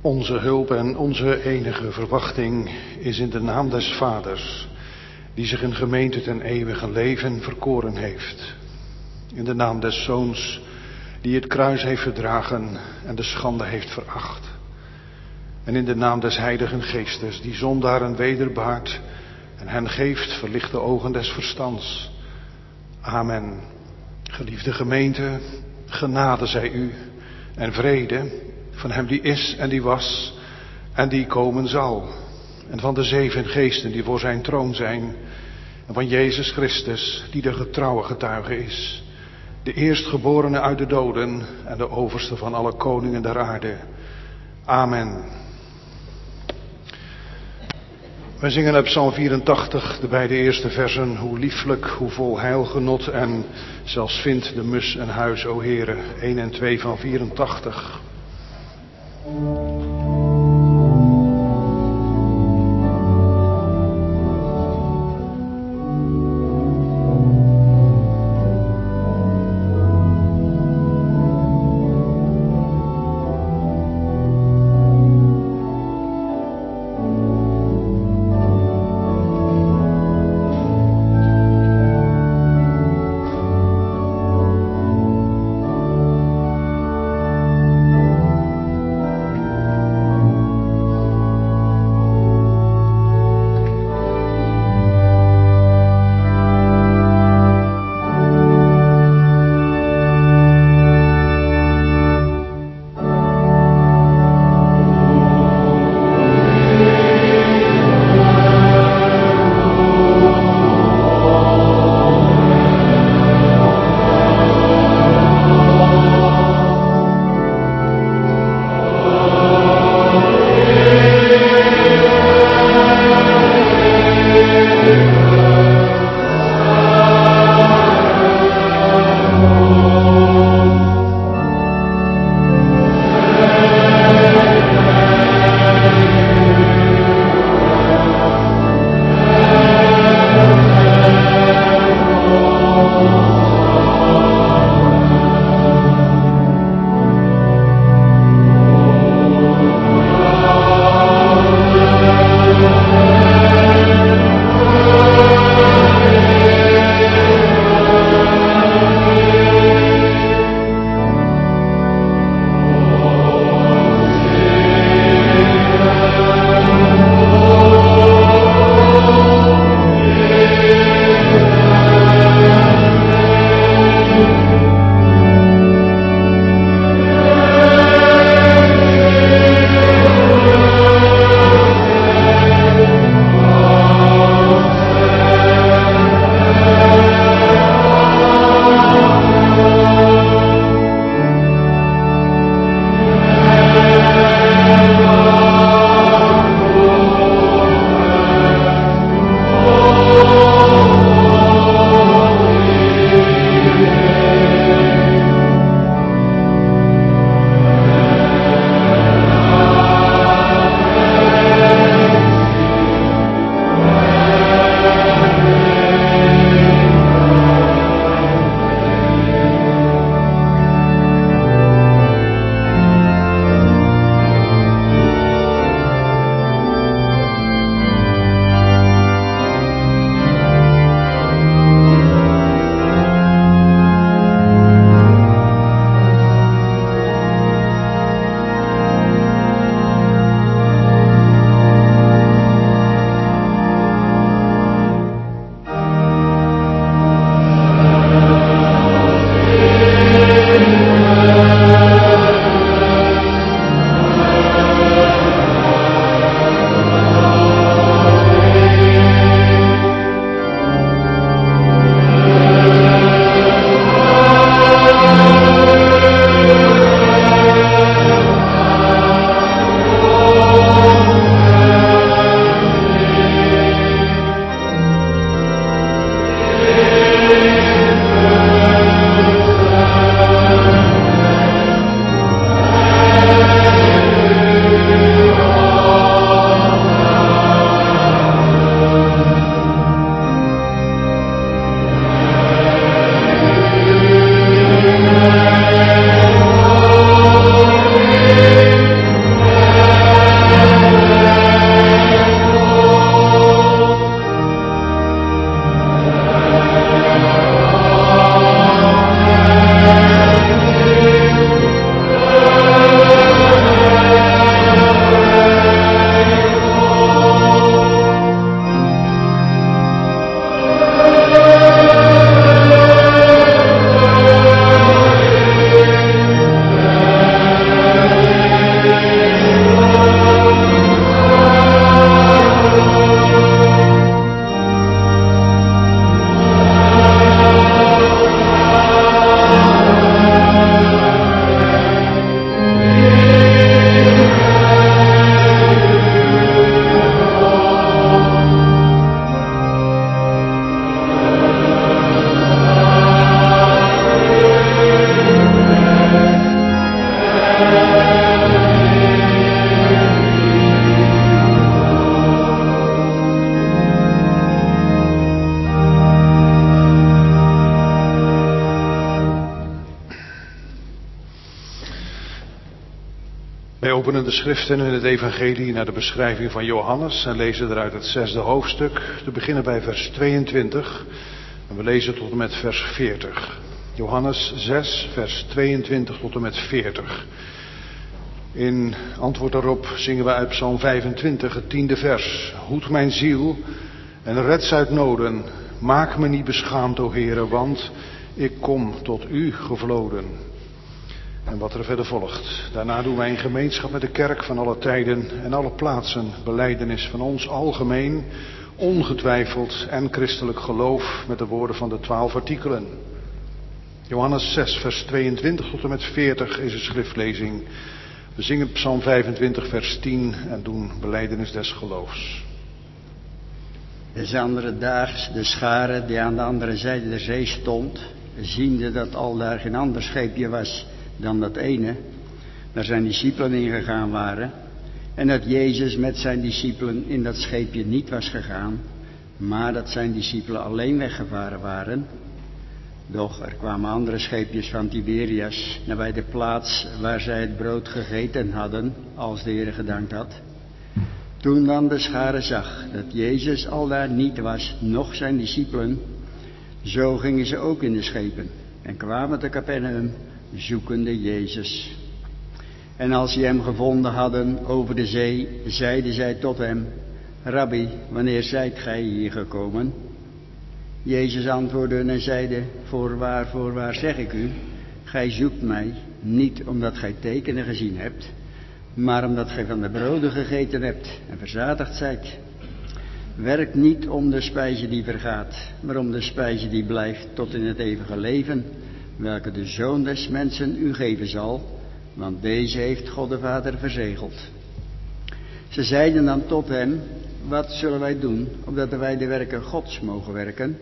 Onze hulp en onze enige verwachting is in de naam des Vaders, die zich een gemeente ten eeuwige leven verkoren heeft. In de naam des Zoons, die het kruis heeft verdragen en de schande heeft veracht. En in de naam des Heiligen Geestes, die zondaren wederbaart en hen geeft verlichte ogen des verstands. Amen. Geliefde gemeente, genade zij u en vrede van hem die is en die was en die komen zal. En van de 7 geesten die voor zijn troon zijn. En van Jezus Christus, die de getrouwe getuige is. De eerstgeborene uit de doden en de overste van alle koningen der aarde. Amen. Wij zingen op Psalm 84, de beide eerste versen. Hoe lieflijk, hoe vol heilgenot en zelfs vindt de mus een huis, o Heere. 1 en 2 van 84. Wij openen de schriften in het evangelie naar de beschrijving van Johannes en lezen eruit het 6e hoofdstuk, te beginnen bij vers 22 en we lezen tot en met vers 40. Johannes 6, vers 22 tot en met 40. In antwoord daarop zingen we uit Psalm 25, het 10e vers. Hoed mijn ziel en red ze uit noden. Maak me niet beschaamd, o Heere, want ik kom tot u gevloden. En wat er verder volgt. Daarna doen wij in gemeenschap met de kerk van alle tijden en alle plaatsen belijdenis van ons algemeen, ongetwijfeld en christelijk geloof met de woorden van de 12 artikelen. Johannes 6, vers 22 tot en met 40 is een schriftlezing. We zingen Psalm 25, vers 10 en doen belijdenis des geloofs. Des andere daags de schare die aan de andere zijde der zee stond, ziende dat al daar geen ander scheepje was dan dat ene, daar zijn discipelen ingegaan waren, en dat Jezus met zijn discipelen in dat scheepje niet was gegaan, maar dat zijn discipelen alleen weggevaren waren. Doch er kwamen andere scheepjes van Tiberias nabij de plaats waar zij het brood gegeten hadden, als de Heer gedankt had. Toen dan de schare zag dat Jezus aldaar niet was, noch zijn discipelen, zo gingen ze ook in de schepen en kwamen te Capernaum, zoekende Jezus. En als ze hem gevonden hadden over de zee, zeiden zij tot hem: Rabbi, wanneer zijt gij hier gekomen? Jezus antwoordde en zeide: Voorwaar zeg ik u, gij zoekt mij, niet omdat gij tekenen gezien hebt, maar omdat gij van de broden gegeten hebt en verzadigd zijt. Werk niet om de spijze die vergaat, maar om de spijze die blijft tot in het eeuwige leven, welke de Zoon des mensen u geven zal, want deze heeft God de Vader verzegeld. Ze zeiden dan tot hem: Wat zullen wij doen, opdat wij de werken Gods mogen werken?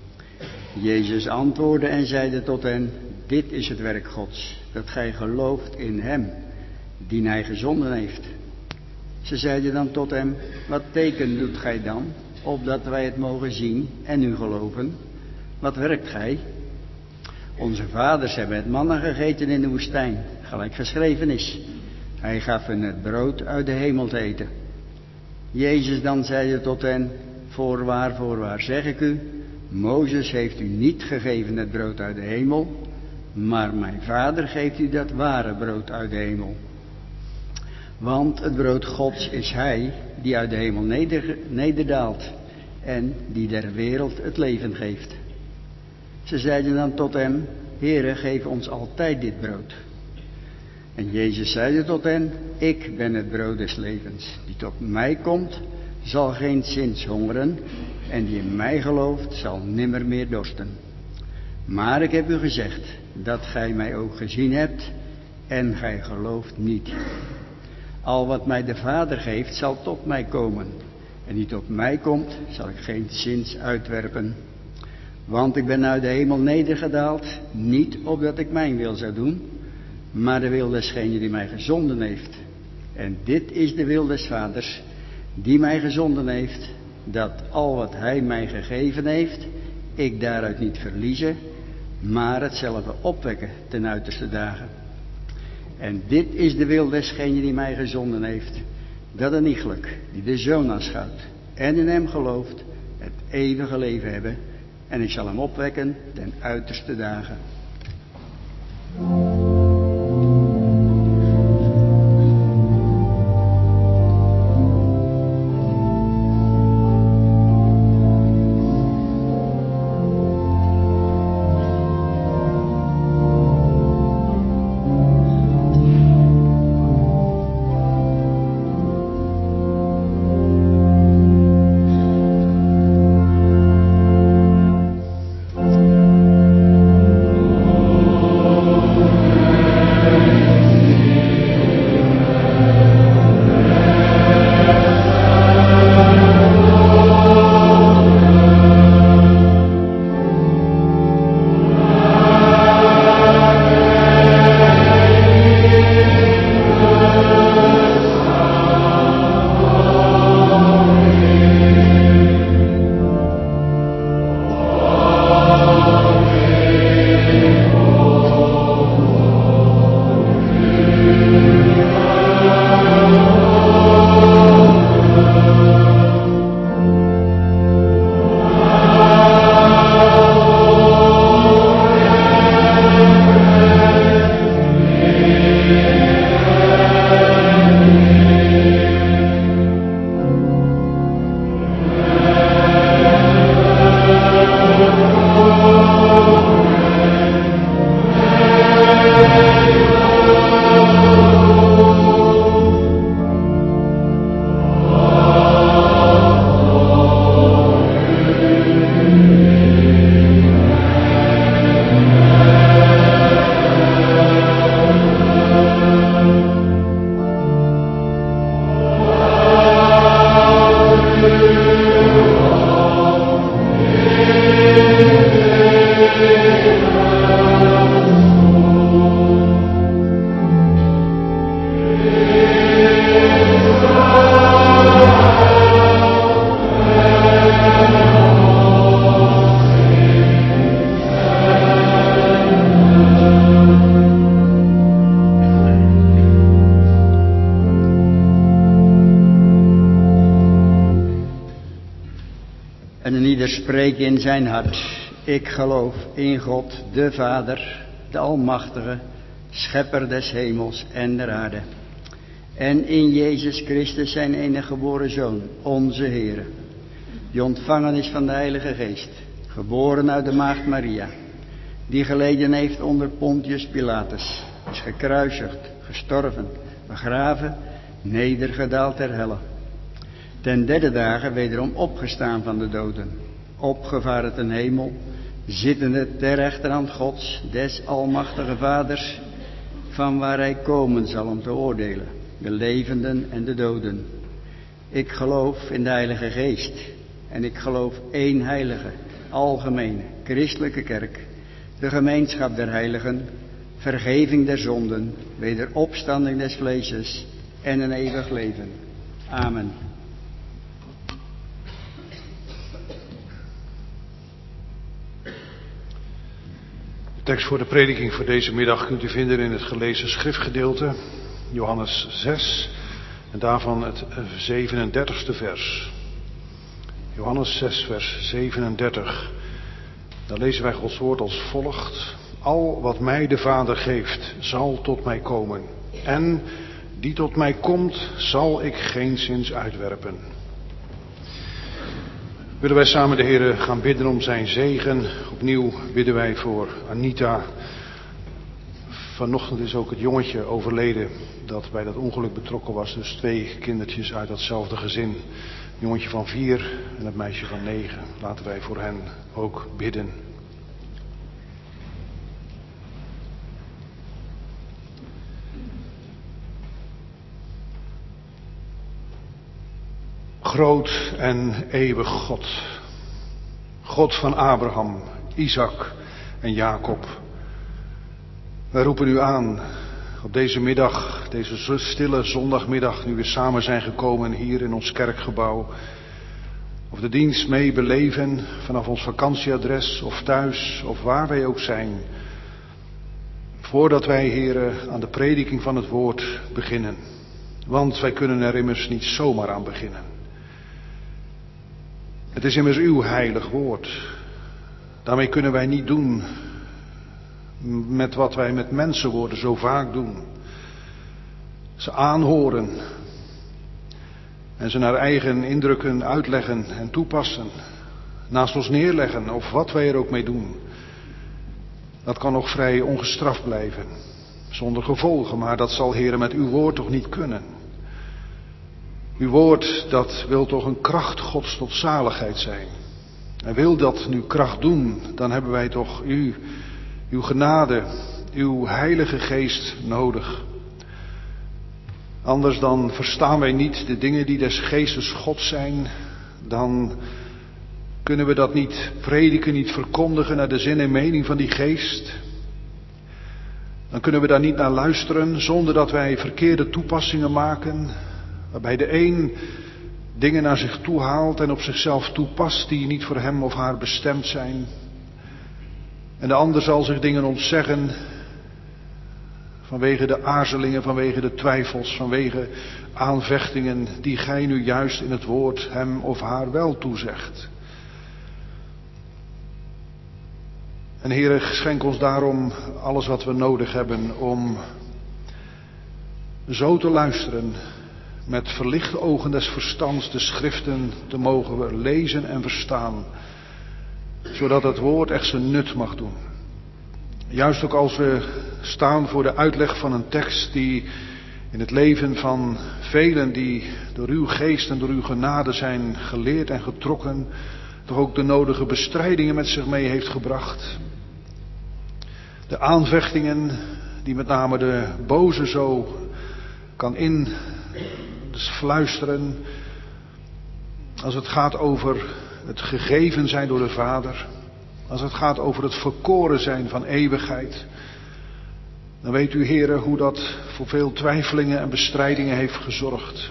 Jezus antwoordde en zeide tot hen: Dit is het werk Gods, dat gij gelooft in hem, die hij gezonden heeft. Ze zeiden dan tot hem: Wat teken doet gij dan, opdat wij het mogen zien en u geloven? Wat werkt gij? Onze vaders hebben het manna gegeten in de woestijn, gelijk geschreven is: Hij gaf hen het brood uit de hemel te eten. Jezus dan zeide tot hen: Voorwaar zeg ik u, Mozes heeft u niet gegeven het brood uit de hemel, maar mijn Vader geeft u dat ware brood uit de hemel. Want het brood Gods is Hij die uit de hemel nederdaalt en die der wereld het leven geeft. Ze zeiden dan tot hem: Heere, geef ons altijd dit brood. En Jezus zeide tot hen: Ik ben het brood des levens. Die tot mij komt, zal geenszins hongeren, en die in mij gelooft, zal nimmer meer dorsten. Maar ik heb u gezegd, dat gij mij ook gezien hebt, en gij gelooft niet. Al wat mij de Vader geeft, zal tot mij komen. En die tot mij komt, zal ik geenszins uitwerpen. Want ik ben uit de hemel nedergedaald, niet opdat ik mijn wil zou doen, maar de wil desgene die mij gezonden heeft. En dit is de wil des Vaders, die mij gezonden heeft, dat al wat hij mij gegeven heeft, ik daaruit niet verliezen, maar hetzelfde opwekken ten uiterste dagen. En dit is de wil desgene die mij gezonden heeft, dat een iegelijk die de Zoon aanschouwt en in hem gelooft, het eeuwige leven hebben, en ik zal hem opwekken ten uiterste dagen. Ieder spreekt in zijn hart: ik geloof in God, de Vader, de Almachtige, Schepper des hemels en der aarde. En in Jezus Christus, zijn enige geboren Zoon, onze Heere, die ontvangen is van de Heilige Geest, geboren uit de maagd Maria, die geleden heeft onder Pontius Pilatus, is gekruisigd, gestorven, begraven, nedergedaald ter helle. Ten derde dagen wederom opgestaan van de doden, opgevaren ten hemel, zittende ter rechterhand Gods, des almachtige Vaders, van waar hij komen zal om te oordelen, de levenden en de doden. Ik geloof in de Heilige Geest en ik geloof één heilige, algemene, christelijke kerk, de gemeenschap der heiligen, vergeving der zonden, wederopstanding des vleeses en een eeuwig leven. Amen. De tekst voor de prediking voor deze middag kunt u vinden in het gelezen schriftgedeelte, Johannes 6, en daarvan het 37e vers. Johannes 6, vers 37. Daar lezen wij Gods woord als volgt: Al wat mij de Vader geeft, zal tot mij komen. En die tot mij komt, zal ik geenszins uitwerpen. Willen wij samen de Heer gaan bidden om zijn zegen. Opnieuw bidden wij voor Anita. Vanochtend is ook het jongetje overleden dat bij dat ongeluk betrokken was. Dus 2 kindertjes uit datzelfde gezin. Een jongetje van 4 en het meisje van 9. Laten wij voor hen ook bidden. Groot en eeuwig God. God van Abraham, Isaac en Jacob. Wij roepen u aan op deze middag, deze stille zondagmiddag, nu we samen zijn gekomen hier in ons kerkgebouw. Of de dienst mee beleven vanaf ons vakantieadres of thuis of waar wij ook zijn. Voordat wij, heren, aan de prediking van het woord beginnen. Want wij kunnen er immers niet zomaar aan beginnen. Het is immers uw heilig woord. Daarmee kunnen wij niet doen met wat wij met mensenwoorden zo vaak doen. Ze aanhoren en ze naar eigen indrukken uitleggen en toepassen. Naast ons neerleggen of wat wij er ook mee doen. Dat kan nog vrij ongestraft blijven. Zonder gevolgen, maar dat zal, heren, met uw woord toch niet kunnen. Uw woord, dat wil toch een kracht Gods tot zaligheid zijn. En wil dat nu kracht doen, dan hebben wij toch uw genade, uw heilige geest nodig. Anders dan verstaan wij niet de dingen die des geestes Gods zijn. Dan kunnen we dat niet prediken, niet verkondigen naar de zin en mening van die geest. Dan kunnen we daar niet naar luisteren zonder dat wij verkeerde toepassingen maken. Waarbij de een dingen naar zich toe haalt en op zichzelf toepast die niet voor hem of haar bestemd zijn. En de ander zal zich dingen ontzeggen vanwege de aarzelingen, vanwege de twijfels, vanwege aanvechtingen die gij nu juist in het woord hem of haar wel toezegt. En Heere, schenk ons daarom alles wat we nodig hebben om zo te luisteren, met verlichte ogen des verstands de schriften te mogen lezen en verstaan, zodat het woord echt zijn nut mag doen. Juist ook als we staan voor de uitleg van een tekst die in het leven van velen die door uw geest en door uw genade zijn geleerd en getrokken, toch ook de nodige bestrijdingen met zich mee heeft gebracht. De aanvechtingen die met name de boze zo kan influisteren als het gaat over het gegeven zijn door de Vader, als het gaat over het verkoren zijn van eeuwigheid. Dan weet u, Heere, hoe dat voor veel twijfelingen en bestrijdingen heeft gezorgd.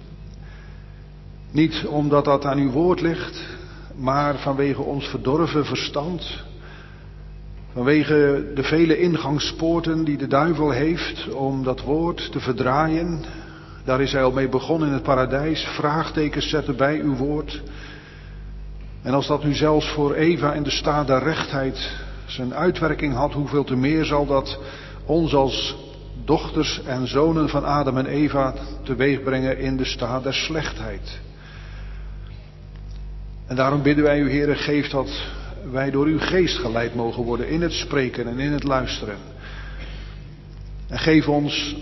Niet omdat dat aan uw woord ligt, maar vanwege ons verdorven verstand. Vanwege de vele ingangspoorten die de duivel heeft om dat woord te verdraaien. Daar is hij al mee begonnen in het paradijs. Vraagtekens zetten bij uw woord. En als dat nu zelfs voor Eva in de staat der rechtheid zijn uitwerking had, hoeveel te meer zal dat ons als dochters en zonen van Adam en Eva teweeg brengen in de staat der slechtheid. En daarom bidden wij u, Heere, geef dat wij door uw geest geleid mogen worden in het spreken en in het luisteren. En geef ons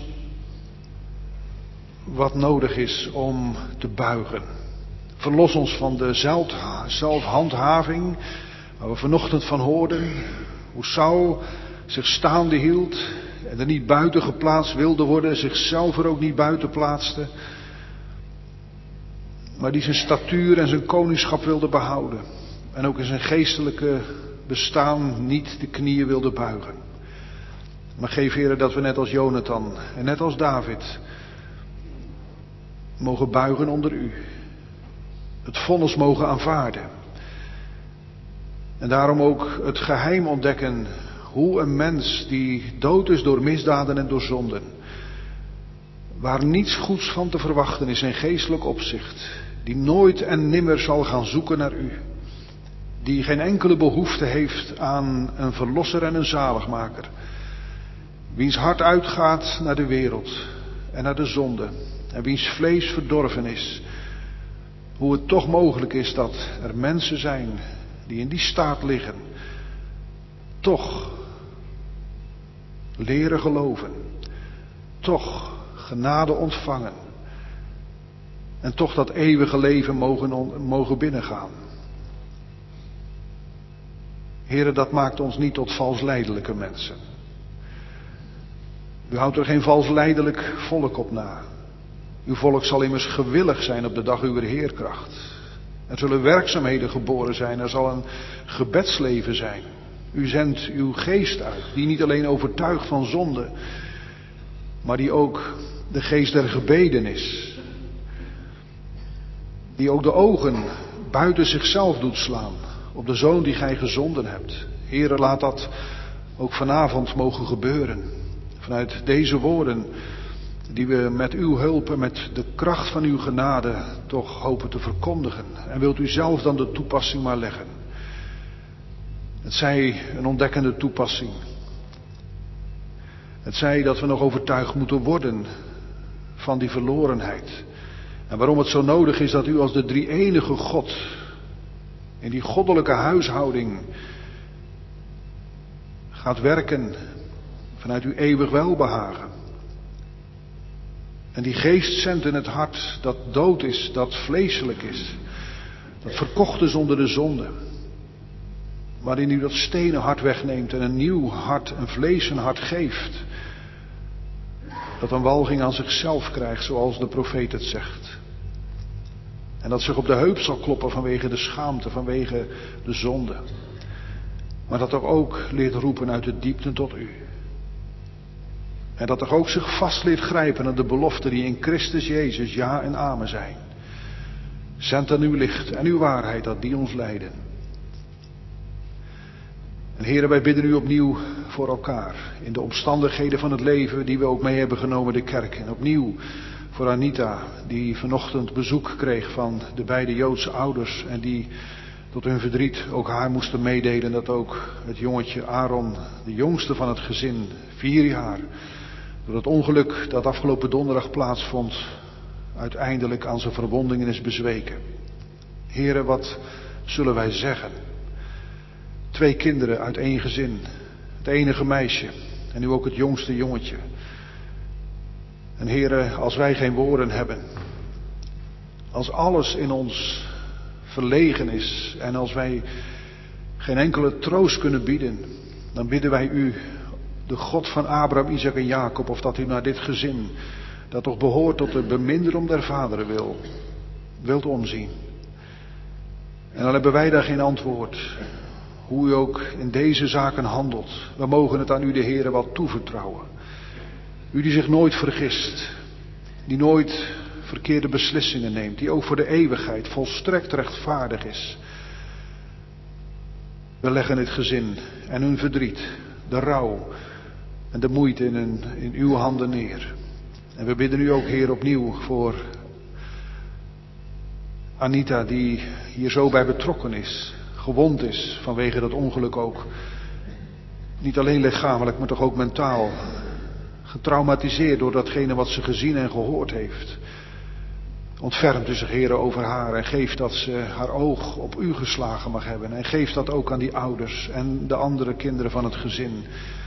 wat nodig is om te buigen. Verlos ons van de zelfhandhaving waar we vanochtend van hoorden. Hoe Saul zich staande hield en er niet buiten geplaatst wilde worden, zichzelf er ook niet buiten plaatste. Maar die zijn statuur en zijn koningschap wilde behouden. En ook in zijn geestelijke bestaan niet de knieën wilde buigen. Maar geef, Heere, dat we net als Jonathan en net als David mogen buigen onder u. Het vonnis mogen aanvaarden. En daarom ook het geheim ontdekken hoe een mens die dood is door misdaden en door zonden, waar niets goeds van te verwachten is in geestelijk opzicht, die nooit en nimmer zal gaan zoeken naar u, die geen enkele behoefte heeft aan een verlosser en een zaligmaker, wiens hart uitgaat naar de wereld en naar de zonde en wiens vlees verdorven is, hoe het toch mogelijk is dat er mensen zijn die in die staat liggen, toch leren geloven, toch genade ontvangen en toch dat eeuwige leven mogen binnengaan. Heere, dat maakt ons niet tot valslijdelijke mensen. U houdt er geen valslijdelijk volk op na. Uw volk zal immers gewillig zijn op de dag uw heerkracht. Er zullen werkzaamheden geboren zijn, er zal een gebedsleven zijn. U zendt uw geest uit, die niet alleen overtuigt van zonde, maar die ook de geest der gebeden is. Die ook de ogen buiten zichzelf doet slaan op de Zoon die gij gezonden hebt. Heere, laat dat ook vanavond mogen gebeuren. Vanuit deze woorden die we met uw hulp en met de kracht van uw genade toch hopen te verkondigen. En wilt u zelf dan de toepassing maar leggen. Het zij een ontdekkende toepassing. Het zij dat we nog overtuigd moeten worden van die verlorenheid. En waarom het zo nodig is dat u als de drie-enige God in die goddelijke huishouding gaat werken vanuit uw eeuwig welbehagen. En die geest zendt in het hart dat dood is, dat vleeselijk is, dat verkocht is onder de zonde. Waarin u dat stenen hart wegneemt en een nieuw hart, een vleesen hart geeft. Dat een walging aan zichzelf krijgt, zoals de profeet het zegt. En dat zich op de heup zal kloppen vanwege de schaamte, vanwege de zonde. Maar dat er ook leert roepen uit de diepte tot u. En dat er ook zich vast leert grijpen aan de beloften die in Christus Jezus ja en amen zijn. Zend dan uw licht en uw waarheid dat die ons leiden. En Heere, wij bidden u opnieuw voor elkaar. In de omstandigheden van het leven die we ook mee hebben genomen de kerk. En opnieuw voor Anita, die vanochtend bezoek kreeg van de beide Joodse ouders. En die tot hun verdriet ook haar moesten meedelen dat ook het jongetje Aaron, de jongste van het gezin, 4 jaar, door het ongeluk dat afgelopen donderdag plaatsvond, uiteindelijk aan zijn verwondingen is bezweken. Heere, wat zullen wij zeggen? 2 kinderen uit 1 gezin, het enige meisje en nu ook het jongste jongetje. En Heere, als wij geen woorden hebben, als alles in ons verlegen is en als wij geen enkele troost kunnen bieden, dan bidden wij u, de God van Abraham, Isaac en Jacob, of dat u naar dit gezin, dat toch behoort tot de beminderdom der vaderen wilt omzien. En dan hebben wij daar geen antwoord, hoe u ook in deze zaken handelt. We mogen het aan u, de Heere, wat toevertrouwen. U die zich nooit vergist, die nooit verkeerde beslissingen neemt, die ook voor de eeuwigheid volstrekt rechtvaardig is. We leggen het gezin en hun verdriet, de rouw en de moeite in uw handen neer. En we bidden u ook, Heer, opnieuw voor Anita die hier zo bij betrokken is, gewond is vanwege dat ongeluk ook. Niet alleen lichamelijk, maar toch ook mentaal. Getraumatiseerd door datgene wat ze gezien en gehoord heeft. Ontfermt u zich, Heere, over haar en geeft dat ze haar oog op u geslagen mag hebben. En geeft dat ook aan die ouders en de andere kinderen van het gezin.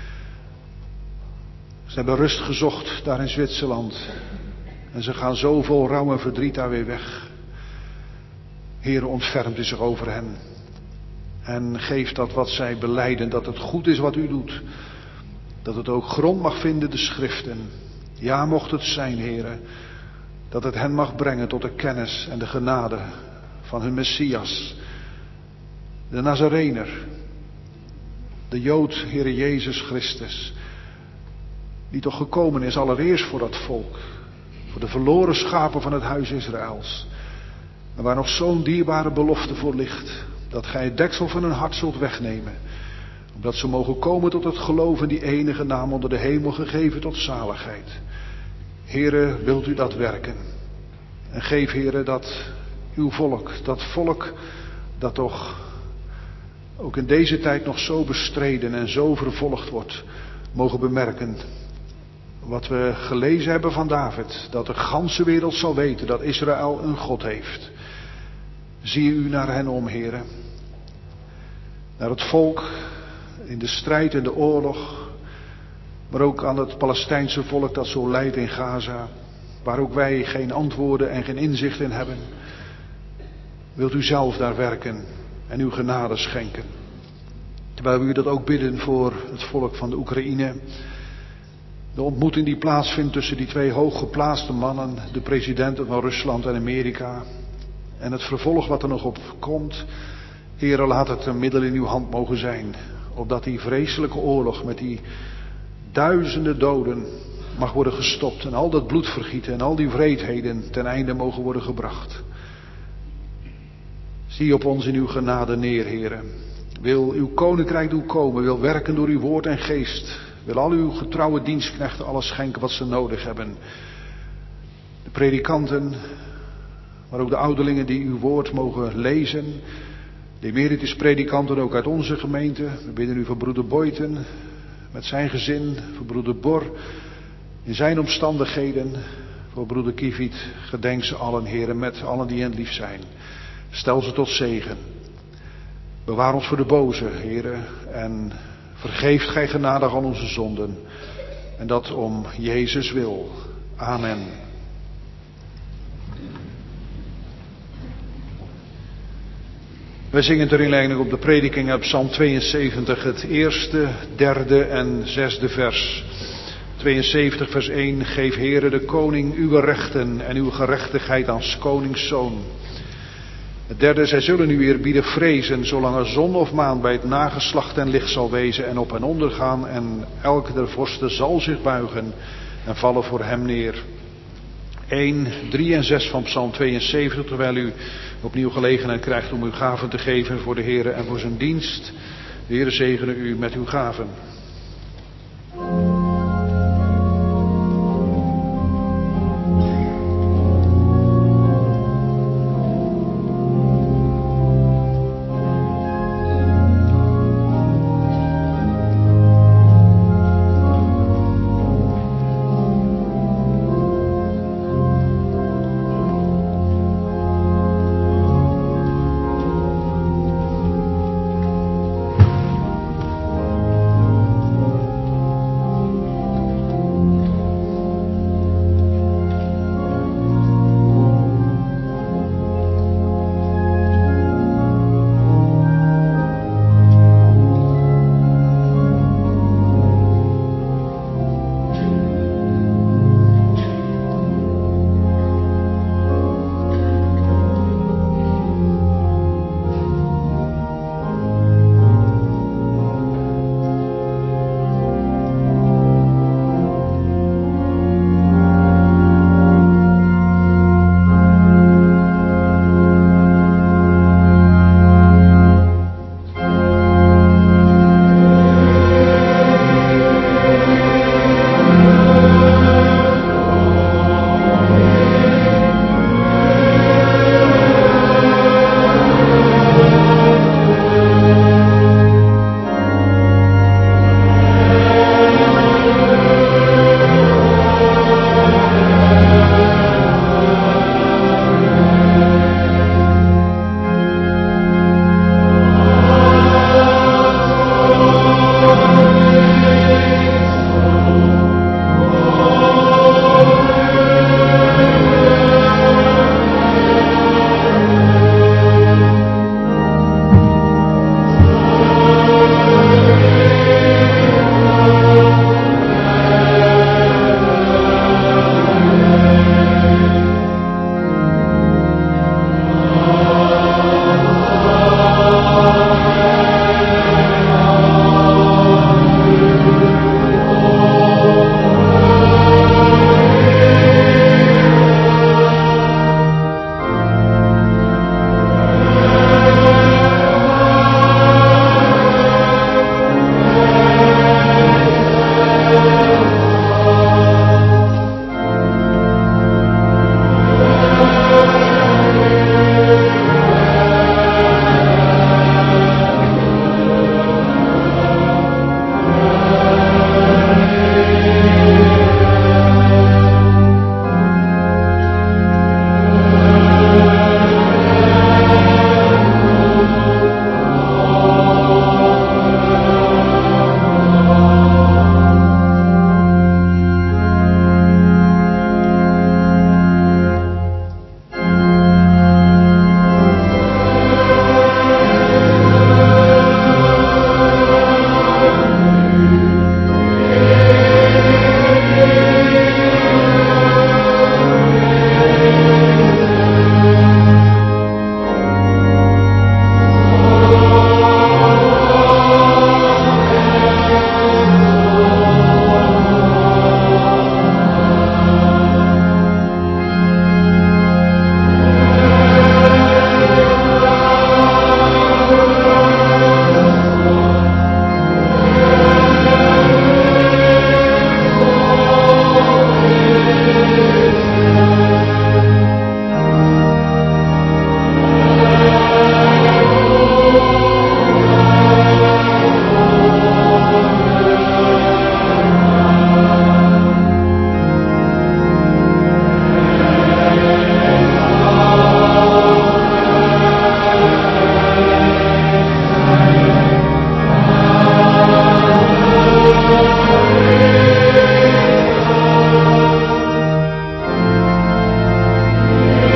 Ze hebben rust gezocht daar in Zwitserland. En ze gaan zo vol rouw en verdriet daar weer weg. Heere, ontfermt u zich over hen. En geeft dat wat zij belijden, dat het goed is wat u doet. Dat het ook grond mag vinden, de schriften. Ja, mocht het zijn, Heere, dat het hen mag brengen tot de kennis en de genade van hun Messias. De Nazarener. De Jood, Heere Jezus Christus. Die toch gekomen is allereerst voor dat volk. Voor de verloren schapen van het huis Israëls. En waar nog zo'n dierbare belofte voor ligt. Dat gij het deksel van hun hart zult wegnemen. Opdat ze mogen komen tot het geloof in die enige naam onder de hemel gegeven tot zaligheid. Heere, wilt u dat werken? En geef, Heere, dat uw volk, dat toch ook in deze tijd nog zo bestreden en zo vervolgd wordt, mogen bemerken. Wat we gelezen hebben van David, dat de ganse wereld zal weten dat Israël een God heeft. Zie u naar hen om, Heere. Naar het volk in de strijd en de oorlog. Maar ook aan het Palestijnse volk dat zo lijdt in Gaza. Waar ook wij geen antwoorden en geen inzicht in hebben. Wilt u zelf daar werken en uw genade schenken. Terwijl we u dat ook bidden voor het volk van de Oekraïne. De ontmoeting die plaatsvindt tussen die twee hooggeplaatste mannen. De presidenten van Rusland en Amerika. En het vervolg wat er nog op komt. Heere, laat het een middel in uw hand mogen zijn. Opdat die vreselijke oorlog met die duizenden doden mag worden gestopt. En al dat bloedvergieten en al die wreedheden ten einde mogen worden gebracht. Zie op ons in uw genade neer, Heere. Wil uw koninkrijk doen komen. Wil werken door uw woord en geest. Wil al uw getrouwe dienstknechten alles schenken wat ze nodig hebben. De predikanten, maar ook de ouderlingen die uw woord mogen lezen. De emeritus predikanten ook uit onze gemeente. We bidden u voor broeder Boyten met zijn gezin, voor broeder Bor in zijn omstandigheden, voor broeder Kieviet. Gedenk ze allen, Heren, met allen die hen lief zijn. Stel ze tot zegen. Bewaar ons voor de boze, Heren, en vergeeft gij genadig al onze zonden. En dat om Jezus wil. Amen. Wij zingen ter inleiding op de prediking uit Psalm 72, het eerste, derde en zesde vers. 72 vers 1, geef Heere de koning uw rechten en uw gerechtigheid aan 's konings zoon. Het derde, zij zullen u eerbiedig vrezen, zolang er zon of maan bij het nageslacht en licht zal wezen en op en onder gaan en elke der vorsten zal zich buigen en vallen voor hem neer. 1, 3 en 6 van Psalm 72, terwijl u opnieuw gelegenheid krijgt om uw gaven te geven voor de Heere en voor zijn dienst. De Heere zegene u met uw gaven.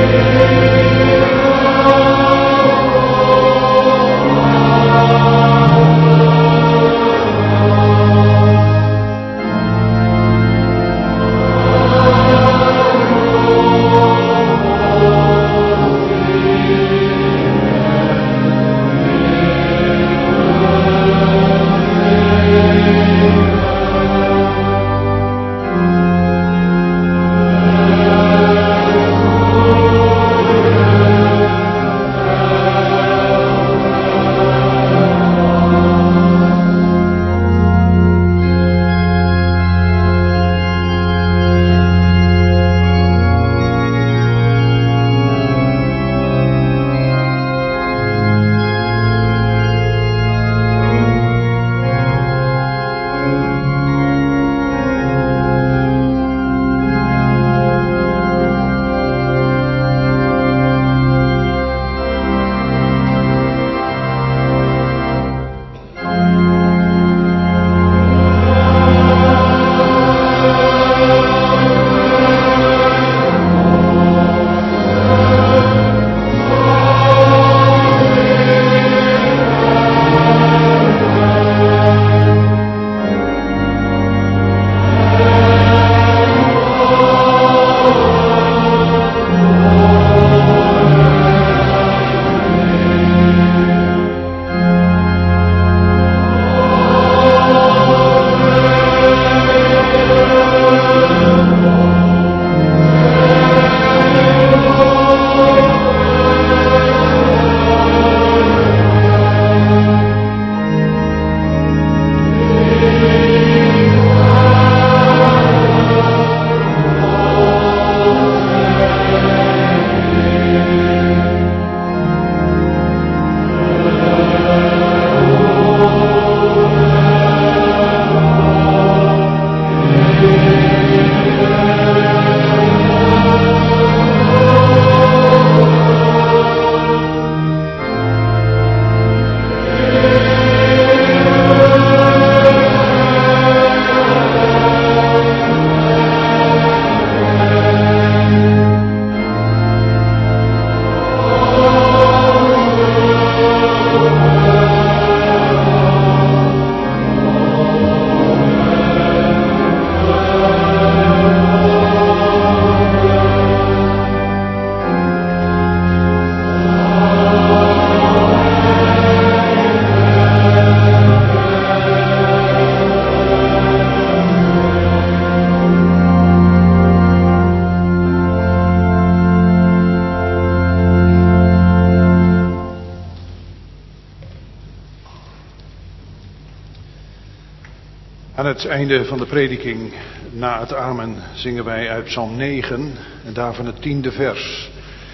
Aan het einde van de prediking, na het amen, zingen wij uit Psalm 9 en daarvan het 10e vers.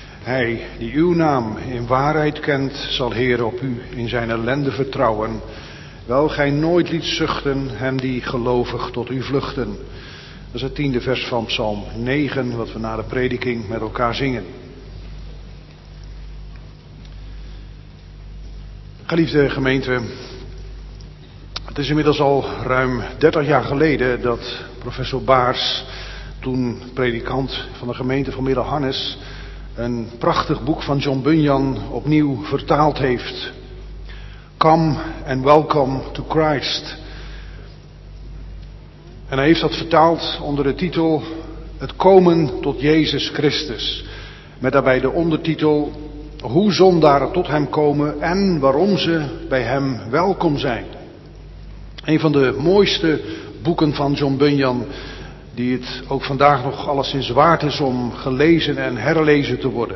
Hij die uw naam in waarheid kent, zal Heer op u in zijn ellende vertrouwen. Wel gij nooit liet zuchten hem die gelovig tot u vluchten. Dat is het 10e vers van Psalm 9, wat we na de prediking met elkaar zingen. Geliefde gemeente, het is inmiddels al ruim 30 jaar geleden dat professor Baars, toen predikant van de gemeente van Middelharnis, een prachtig boek van John Bunyan opnieuw vertaald heeft. Come and welcome to Christ. En hij heeft dat vertaald onder de titel Het komen tot Jezus Christus. Met daarbij de ondertitel Hoe zondaren tot hem komen en waarom ze bij hem welkom zijn. Een van de mooiste boeken van John Bunyan, die het ook vandaag nog alleszins waard is om gelezen en herlezen te worden.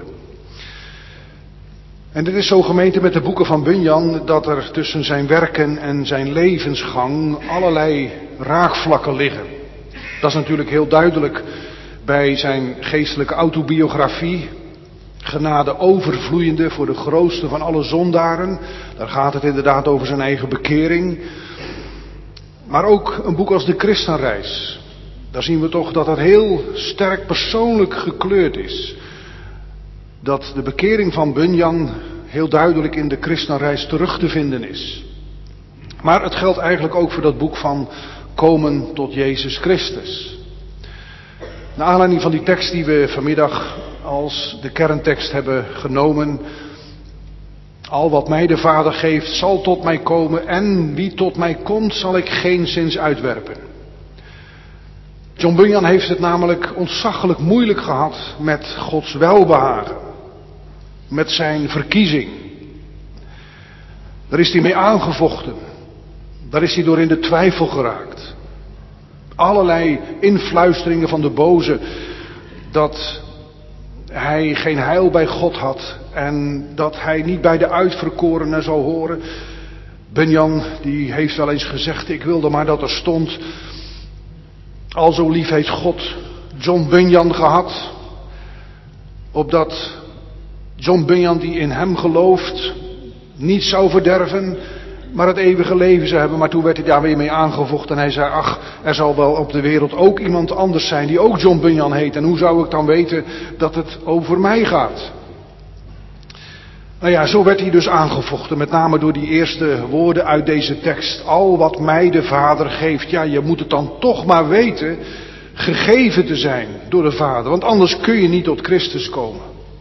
En dit is zo, gemeente, met de boeken van Bunyan, dat er tussen zijn werken en zijn levensgang allerlei raakvlakken liggen. Dat is natuurlijk heel duidelijk bij zijn geestelijke autobiografie, Genade overvloeiende voor de grootste van alle zondaren. Daar gaat het inderdaad over zijn eigen bekering. Maar ook een boek als de Christenreis. Daar zien we toch dat het heel sterk persoonlijk gekleurd is. Dat de bekering van Bunyan heel duidelijk in de Christenreis terug te vinden is. Maar het geldt eigenlijk ook voor dat boek van Komen tot Jezus Christus. Naar aanleiding van die tekst die we vanmiddag als de kerntekst hebben genomen. Al wat mij de Vader geeft, zal tot mij komen. En wie tot mij komt, zal ik geenszins uitwerpen. John Bunyan heeft het namelijk ontzaglijk moeilijk gehad met Gods welbehagen. Met zijn verkiezing. Daar is hij mee aangevochten. Daar is hij door in de twijfel geraakt. Allerlei influisteringen van de boze. Dat hij geen heil bij God had. En dat hij niet bij de uitverkorenen zou horen. Bunyan die heeft wel eens gezegd, ik wilde maar dat er stond. Al zo lief heeft God John Bunyan gehad. Opdat John Bunyan die in hem gelooft niet zou verderven, maar het eeuwige leven zou hebben. Maar toen werd hij daar weer mee aangevochten en hij zei, ach, er zal wel op de wereld ook iemand anders zijn die ook John Bunyan heet. En hoe zou ik dan weten dat het over mij gaat? Nou ja, zo werd hij dus aangevochten, met name door die eerste woorden uit deze tekst. Al wat mij de Vader geeft, ja, je moet het dan toch maar weten, gegeven te zijn door de Vader. Want anders kun je niet tot Christus komen.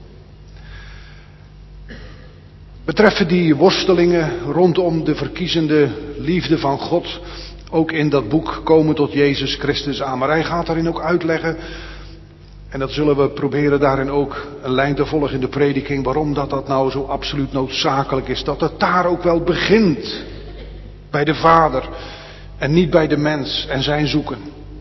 Betreffen die worstelingen rondom de verkiezende liefde van God ook in dat boek Komen tot Jezus Christus aan. Maar hij gaat daarin ook uitleggen, en dat zullen we proberen daarin ook een lijn te volgen in de prediking, waarom dat nou zo absoluut noodzakelijk is. Dat het daar ook wel begint, bij de Vader en niet bij de mens en zijn zoeken.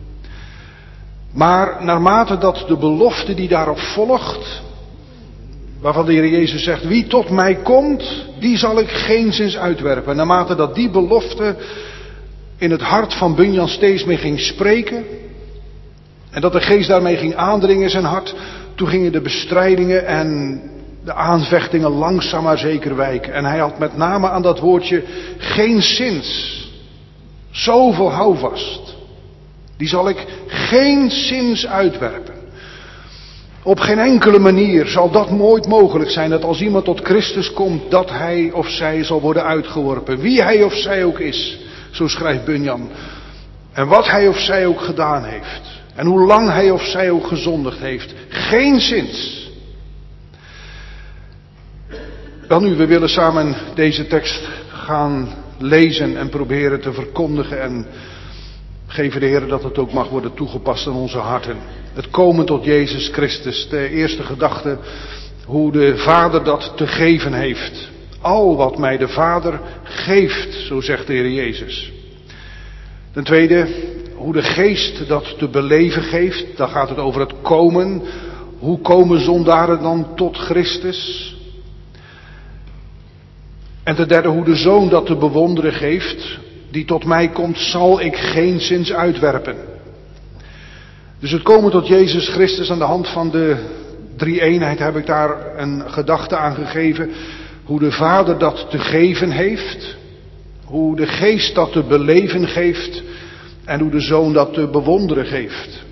Maar naarmate dat de belofte die daarop volgt, waarvan de Heer Jezus zegt, wie tot mij komt, die zal ik geenszins uitwerpen. En naarmate dat die belofte in het hart van Bunyan steeds meer ging spreken, en dat de geest daarmee ging aandringen in zijn hart, toen gingen de bestrijdingen en de aanvechtingen langzaam maar zeker wijken. En hij had met name aan dat woordje geenszins zoveel houvast. Die zal ik geenszins uitwerpen. Op geen enkele manier zal dat nooit mogelijk zijn, dat als iemand tot Christus komt, dat hij of zij zal worden uitgeworpen. Wie hij of zij ook is, zo schrijft Bunyan. En wat hij of zij ook gedaan heeft. En hoe lang hij of zij ook gezondigd heeft. Geenszins. Welnu, we willen samen deze tekst gaan lezen en proberen te verkondigen. En geven de Heer dat het ook mag worden toegepast aan onze harten. Het komen tot Jezus Christus. De eerste gedachte, hoe de Vader dat te geven heeft. Al wat mij de Vader geeft, zo zegt de Heer Jezus. Ten tweede, hoe de Geest dat te beleven geeft. Dan gaat het over het komen. Hoe komen zondaren dan tot Christus? En ten derde, hoe de Zoon dat te bewonderen geeft. Die tot mij komt, zal ik geenszins uitwerpen. Dus het komen tot Jezus Christus aan de hand van de drie-eenheid heb ik daar een gedachte aan gegeven. Hoe de Vader dat te geven heeft. Hoe de Geest dat te beleven geeft. En hoe de Zoon dat te bewonderen geeft.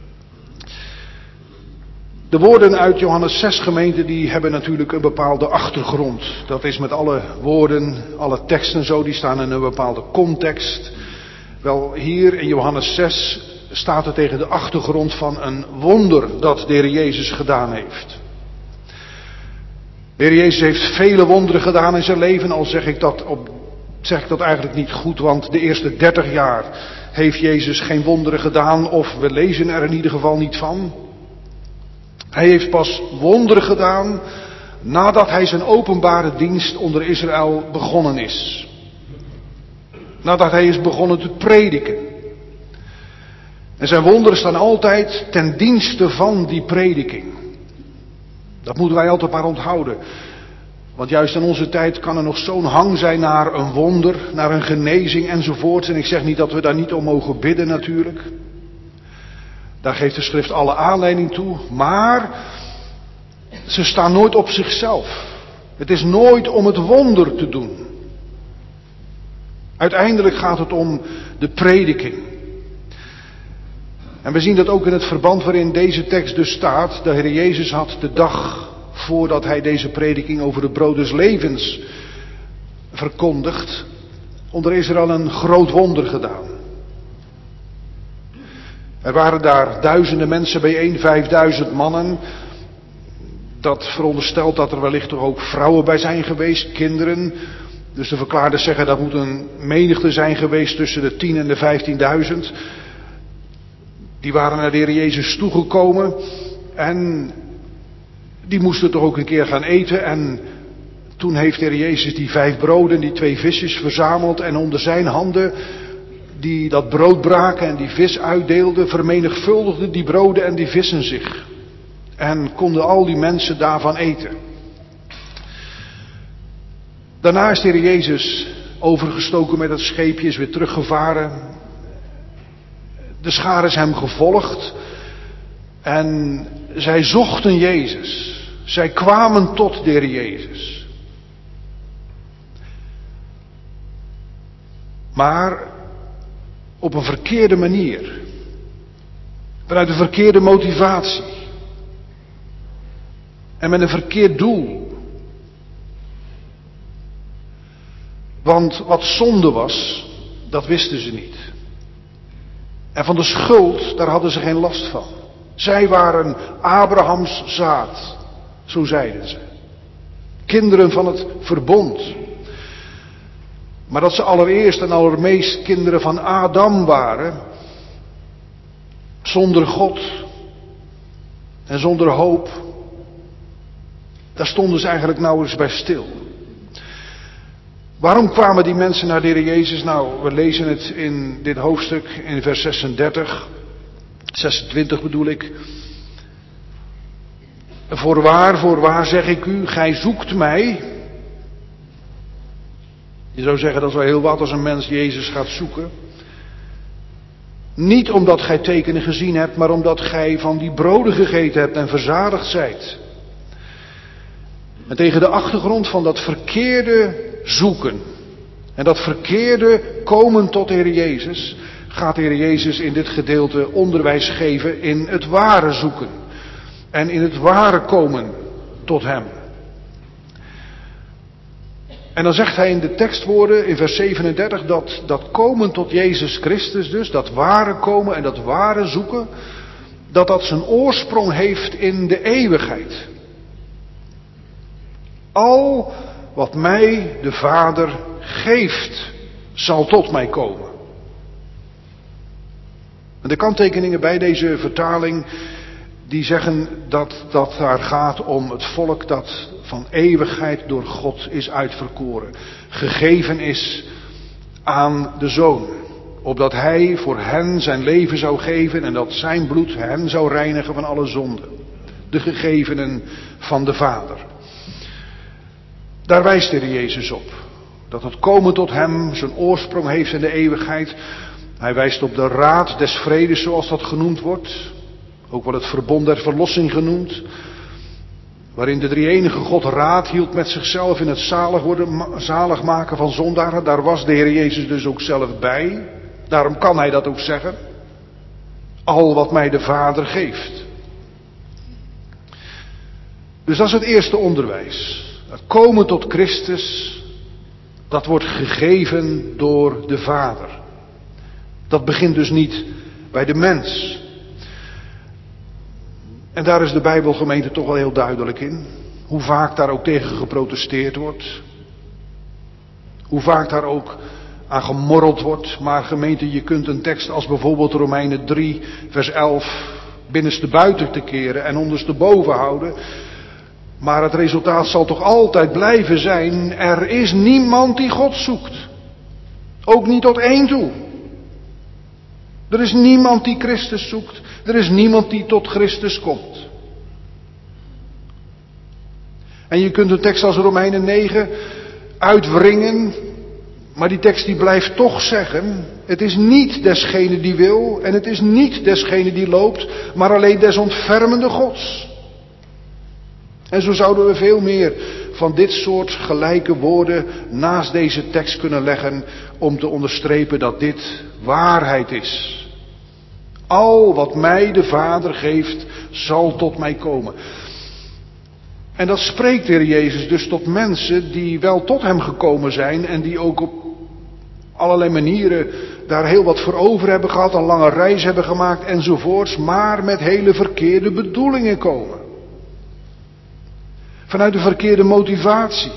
De woorden uit Johannes 6 gemeente, die hebben natuurlijk een bepaalde achtergrond. Dat is met alle woorden, alle teksten zo, die staan in een bepaalde context. Wel, hier in Johannes 6 staat het tegen de achtergrond van een wonder dat de Heer Jezus gedaan heeft. De Heer Jezus heeft vele wonderen gedaan in zijn leven, al zeg ik dat eigenlijk niet goed, want de eerste 30 jaar heeft Jezus geen wonderen gedaan, of we lezen er in ieder geval niet van. Hij heeft pas wonderen gedaan nadat hij zijn openbare dienst onder Israël begonnen is. Nadat hij is begonnen te prediken. En zijn wonderen staan altijd ten dienste van die prediking. Dat moeten wij altijd maar onthouden. Want juist in onze tijd kan er nog zo'n hang zijn naar een wonder, naar een genezing enzovoort. En ik zeg niet dat we daar niet om mogen bidden natuurlijk. Daar geeft de schrift alle aanleiding toe. Maar ze staan nooit op zichzelf. Het is nooit om het wonder te doen. Uiteindelijk gaat het om de prediking. En we zien dat ook in het verband waarin deze tekst dus staat. De Heer Jezus had de dag voordat hij deze prediking over het brood des levens verkondigt, onder Israël een groot wonder gedaan. Er waren daar duizenden mensen bijeen, 5000 mannen. Dat veronderstelt dat er wellicht toch ook vrouwen bij zijn geweest, kinderen. Dus de verklaarders zeggen dat moet een menigte zijn geweest tussen de 10 en de 15.000. Die waren naar de Heer Jezus toegekomen en die moesten toch ook een keer gaan eten. En toen heeft de Heer Jezus die 5 broden en die 2 visjes verzameld en onder zijn handen die dat brood braken en die vis uitdeelden, vermenigvuldigden die broden en die vissen zich. En konden al die mensen daarvan eten. Daarna is de Heer Jezus overgestoken met het scheepje, is weer teruggevaren. De schare is hem gevolgd. En zij zochten Jezus. Zij kwamen tot de Heer Jezus. Maar op een verkeerde manier. Vanuit een verkeerde motivatie. En met een verkeerd doel. Want wat zonde was, dat wisten ze niet. En van de schuld, daar hadden ze geen last van. Zij waren Abrahams zaad, zo zeiden ze. Kinderen van het verbond. Maar dat ze allereerst en allermeest kinderen van Adam waren. Zonder God. En zonder hoop. Daar stonden ze eigenlijk nauwelijks bij stil. Waarom kwamen die mensen naar de Heer Jezus? Nou, we lezen het in dit hoofdstuk in vers 26 bedoel ik. Voorwaar zeg ik u, gij zoekt mij. Je zou zeggen dat is wel heel wat als een mens Jezus gaat zoeken. Niet omdat gij tekenen gezien hebt, maar omdat gij van die broden gegeten hebt en verzadigd zijt. En tegen de achtergrond van dat verkeerde zoeken en dat verkeerde komen tot de Heer Jezus, gaat de Heer Jezus in dit gedeelte onderwijs geven in het ware zoeken. En in het ware komen tot hem. En dan zegt hij in de tekstwoorden in vers 37 dat komen tot Jezus Christus dus, dat ware komen en dat ware zoeken, dat zijn oorsprong heeft in de eeuwigheid. Al wat mij de Vader geeft, zal tot mij komen. En de kanttekeningen bij deze vertaling, die zeggen dat daar gaat om het volk dat van eeuwigheid door God is uitverkoren. Gegeven is aan de Zoon. Opdat hij voor hen zijn leven zou geven en dat zijn bloed hen zou reinigen van alle zonden. De gegevenen van de Vader. Daar wijst de Heer Jezus op. Dat het komen tot hem zijn oorsprong heeft in de eeuwigheid. Hij wijst op de raad des vredes zoals dat genoemd wordt. Ook wel het verbond der verlossing genoemd. Waarin de drie-enige God raad hield met zichzelf in het zalig maken van zondaren. Daar was de Heer Jezus dus ook zelf bij. Daarom kan hij dat ook zeggen. Al wat mij de Vader geeft. Dus dat is het eerste onderwijs. Het komen tot Christus, dat wordt gegeven door de Vader. Dat begint dus niet bij de mens. En daar is de Bijbelgemeente toch wel heel duidelijk in. Hoe vaak daar ook tegen geprotesteerd wordt. Hoe vaak daar ook aan gemorreld wordt. Maar gemeente, je kunt een tekst als bijvoorbeeld Romeinen 3 vers 11 binnenstebuiten te keren en ondersteboven houden. Maar het resultaat zal toch altijd blijven zijn, er is niemand die God zoekt. Ook niet tot één toe. Er is niemand die Christus zoekt. Er is niemand die tot Christus komt. En je kunt een tekst als Romeinen 9 uitwringen. Maar die tekst die blijft toch zeggen. Het is niet desgene die wil. En het is niet desgene die loopt. Maar alleen des ontfermende Gods. En zo zouden we veel meer van dit soort gelijke woorden naast deze tekst kunnen leggen. Om te onderstrepen dat dit waarheid is. Al wat mij de Vader geeft, zal tot mij komen. En dat spreekt de Heer Jezus dus tot mensen die wel tot hem gekomen zijn. En die ook op allerlei manieren daar heel wat voor over hebben gehad. Een lange reis hebben gemaakt enzovoorts. Maar met hele verkeerde bedoelingen komen. Vanuit een verkeerde motivatie.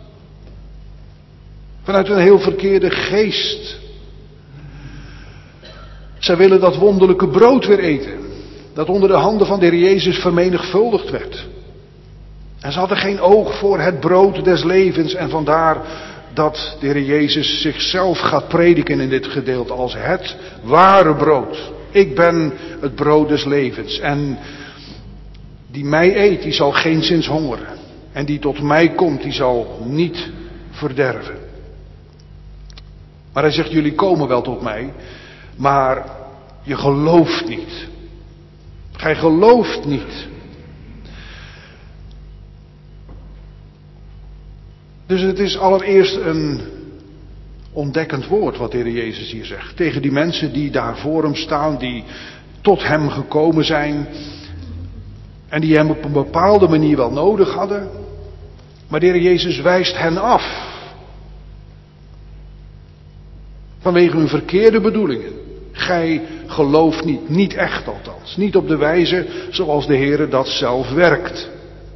Vanuit een heel verkeerde geest. Zij willen dat wonderlijke brood weer eten. Dat onder de handen van de Heer Jezus vermenigvuldigd werd. En ze hadden geen oog voor het brood des levens. En vandaar dat de Heer Jezus zichzelf gaat prediken in dit gedeelte als het ware brood. Ik ben het brood des levens. En die mij eet, die zal geenszins hongeren. En die tot mij komt, die zal niet verderven. Maar hij zegt, jullie komen wel tot mij, maar je gelooft niet. Gij gelooft niet. Dus het is allereerst een ontdekkend woord wat de Heer Jezus hier zegt. Tegen die mensen die daar voor hem staan, die tot hem gekomen zijn. En die hem op een bepaalde manier wel nodig hadden. Maar de Heer Jezus wijst hen af. Vanwege hun verkeerde bedoelingen. Gij gelooft niet, niet echt althans. Niet op de wijze zoals de Heer dat zelf werkt.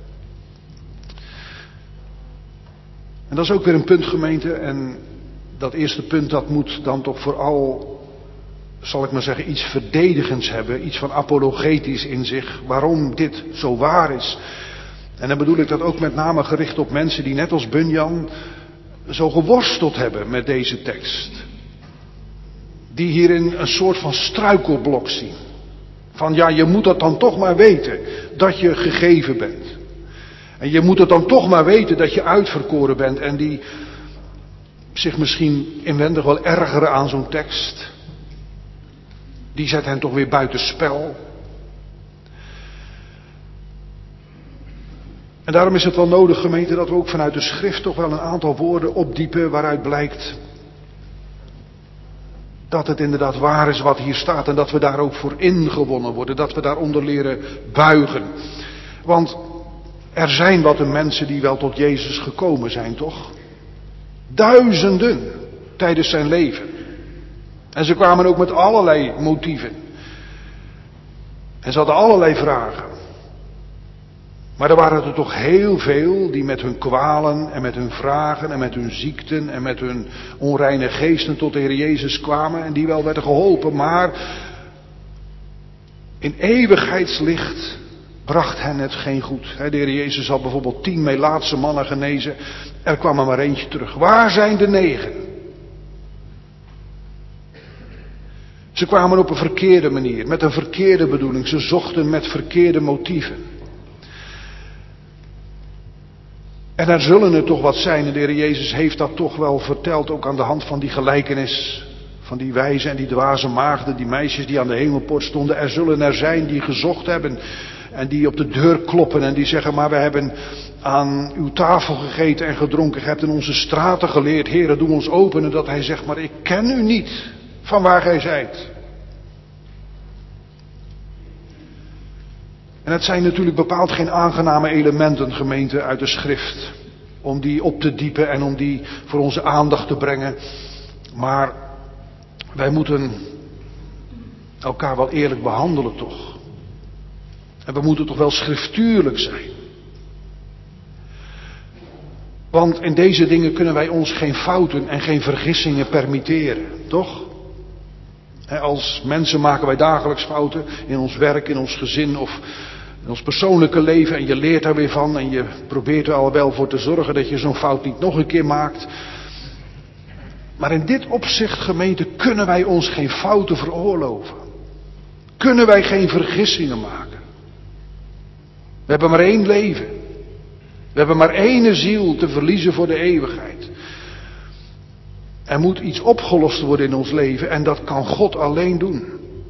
En dat is ook weer een punt, gemeente. En dat eerste punt, dat moet dan toch vooral, zal ik maar zeggen, iets verdedigends hebben. Iets van apologetisch in zich. Waarom dit zo waar is. En dan bedoel ik dat ook met name gericht op mensen die net als Bunyan zo geworsteld hebben met deze tekst. Die hierin een soort van struikelblok zien. Van ja, je moet dat dan toch maar weten dat je gegeven bent. En je moet het dan toch maar weten dat je uitverkoren bent. En die zich misschien inwendig wel ergeren aan zo'n tekst. Die zet hen toch weer buitenspel. En daarom is het wel nodig, gemeente, dat we ook vanuit de schrift toch wel een aantal woorden opdiepen waaruit blijkt dat het inderdaad waar is wat hier staat en dat we daar ook voor ingewonnen worden, dat we daaronder leren buigen. Want er zijn wat de mensen die wel tot Jezus gekomen zijn, toch? Duizenden tijdens zijn leven. En ze kwamen ook met allerlei motieven. En ze hadden allerlei vragen. Maar er waren er toch heel veel die met hun kwalen en met hun vragen en met hun ziekten en met hun onreine geesten tot de Heer Jezus kwamen en die wel werden geholpen, maar in eeuwigheidslicht bracht hen het geen goed. De Heer Jezus had bijvoorbeeld 10 Melaatse mannen genezen, er kwam er maar eentje terug. Waar zijn de 9? Ze kwamen op een verkeerde manier, met een verkeerde bedoeling, ze zochten met verkeerde motieven. En er zullen er toch wat zijn, en de Heer Jezus heeft dat toch wel verteld, ook aan de hand van die gelijkenis van die wijze en die dwaze maagden, die meisjes die aan de hemelpoort stonden. Er zullen er zijn die gezocht hebben en die op de deur kloppen en die zeggen, maar we hebben aan uw tafel gegeten en gedronken, gij hebt in onze straten geleerd, Heere, doe ons open. En dat hij zegt, maar ik ken u niet van waar gij zijt. En het zijn natuurlijk bepaald geen aangename elementen, gemeente, uit de schrift. Om die op te diepen en om die voor onze aandacht te brengen. Maar wij moeten elkaar wel eerlijk behandelen toch. En we moeten toch wel schriftuurlijk zijn. Want in deze dingen kunnen wij ons geen fouten en geen vergissingen permitteren, toch? Als mensen maken wij dagelijks fouten in ons werk, in ons gezin of in ons persoonlijke leven. En je leert daar weer van en je probeert er al wel voor te zorgen dat je zo'n fout niet nog een keer maakt. Maar in dit opzicht, gemeente, kunnen wij ons geen fouten veroorloven. Kunnen wij geen vergissingen maken. We hebben maar 1 leven. We hebben maar 1 ziel te verliezen voor de eeuwigheid. Er moet iets opgelost worden in ons leven en dat kan God alleen doen.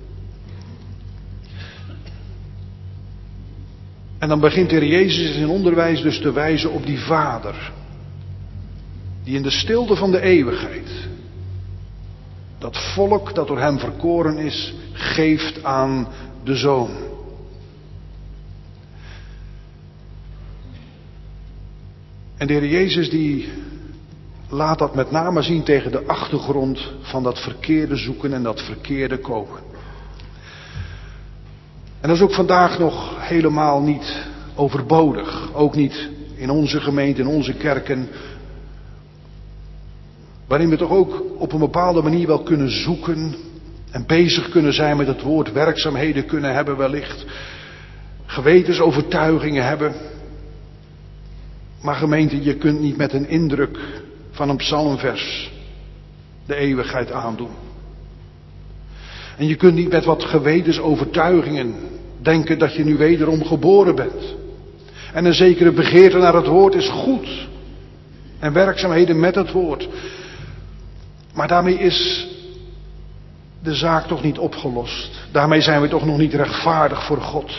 En dan begint de Heer Jezus in zijn onderwijs dus te wijzen op die Vader. Die in de stilte van de eeuwigheid dat volk dat door hem verkoren is, geeft aan de Zoon. En de Heer Jezus die laat dat met name zien tegen de achtergrond van dat verkeerde zoeken en dat verkeerde komen. En dat is ook vandaag nog helemaal niet overbodig. Ook niet in onze gemeente, in onze kerken, waarin we toch ook op een bepaalde manier wel kunnen zoeken en bezig kunnen zijn met het woord, werkzaamheden kunnen hebben wellicht, gewetensovertuigingen hebben. Maar gemeente, je kunt niet met een indruk van een psalmvers de eeuwigheid aandoen. En je kunt niet met wat gewetensovertuigingen denken dat je nu wederom geboren bent. En een zekere begeerte naar het woord is goed. En werkzaamheden met het woord. Maar daarmee is de zaak toch niet opgelost. Daarmee zijn we toch nog niet rechtvaardig voor God.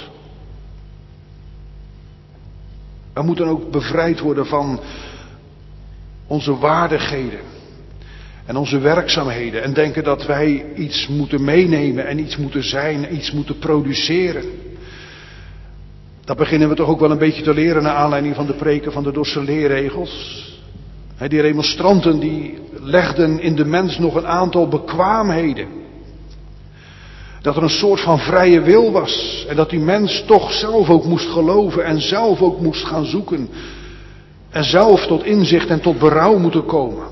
We moeten ook bevrijd worden van onze waardigheden. En onze werkzaamheden. En denken dat wij iets moeten meenemen en iets moeten zijn, iets moeten produceren. Dat beginnen we toch ook wel een beetje te leren naar aanleiding van de preken van de Dordtse leerregels. Die remonstranten die legden in de mens nog een aantal bekwaamheden. Dat er een soort van vrije wil was. En dat die mens toch zelf ook moest geloven en zelf ook moest gaan zoeken. En zelf tot inzicht en tot berouw moeten komen.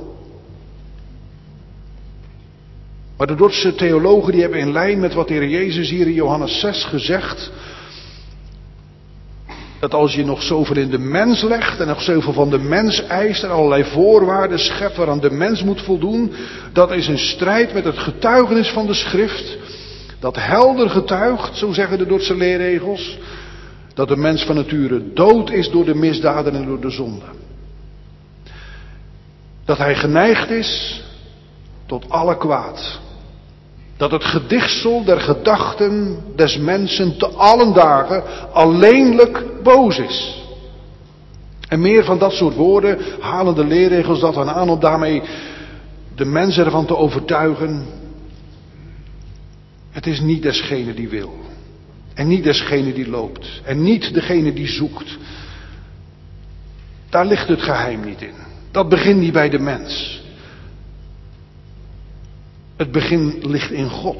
Maar de Dordtse theologen die hebben in lijn met wat de Heer Jezus hier in Johannes 6 gezegd. Dat als je nog zoveel in de mens legt en nog zoveel van de mens eist en allerlei voorwaarden schept waaraan de mens moet voldoen. Dat is in strijd met het getuigenis van de schrift. Dat helder getuigt, zo zeggen de Dordtse leerregels. Dat de mens van nature dood is door de misdaden en door de zonde. Dat hij geneigd is tot alle kwaad. Dat het gedichtsel der gedachten des mensen te allen dagen alleenlijk boos is. En meer van dat soort woorden halen de leerregels dat dan aan om daarmee de mensen ervan te overtuigen. Het is niet desgene die wil. En niet desgene die loopt. En niet degene die zoekt. Daar ligt het geheim niet in. Dat begint niet bij de mens. Het begin ligt in God.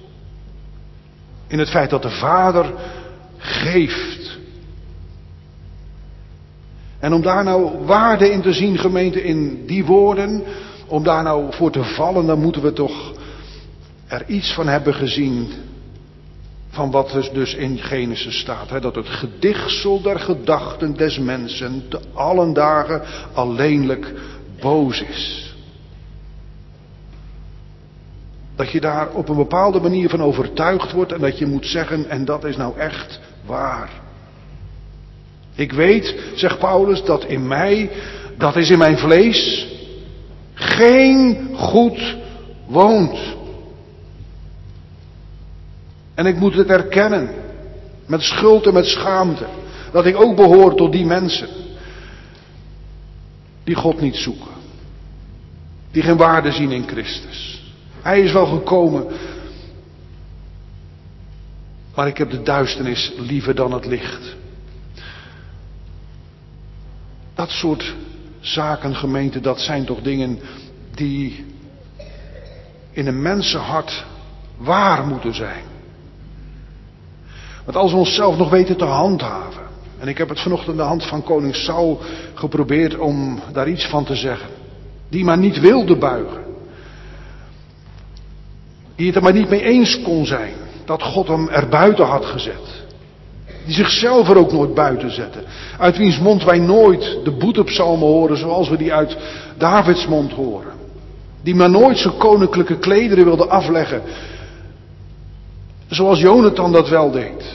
In het feit dat de Vader geeft. En om daar nou waarde in te zien, gemeente, in die woorden, om daar nou voor te vallen, dan moeten we toch er iets van hebben gezien van wat dus in Genesis staat. Hè? Dat het gedichtsel der gedachten des mensen te allen dagen alleenlijk boos is. Dat je daar op een bepaalde manier van overtuigd wordt en dat je moet zeggen, en dat is nou echt waar. Ik weet, zegt Paulus, dat in mij, dat is in mijn vlees, geen goed woont. En ik moet het erkennen, met schuld en met schaamte, dat ik ook behoor tot die mensen die God niet zoeken. Die geen waarde zien in Christus. Hij is wel gekomen, maar ik heb de duisternis liever dan het licht. Dat soort zaken, gemeente, dat zijn toch dingen die in een mensenhart waar moeten zijn. Want als we onszelf nog weten te handhaven, en ik heb het vanochtend aan de hand van koning Saul geprobeerd om daar iets van te zeggen, die maar niet wilde buigen. Die het er maar niet mee eens kon zijn dat God hem er buiten had gezet. Die zichzelf er ook nooit buiten zette. Uit wiens mond wij nooit de boetepsalmen horen zoals we die uit Davids mond horen. Die maar nooit zijn koninklijke klederen wilde afleggen. Zoals Jonathan dat wel deed.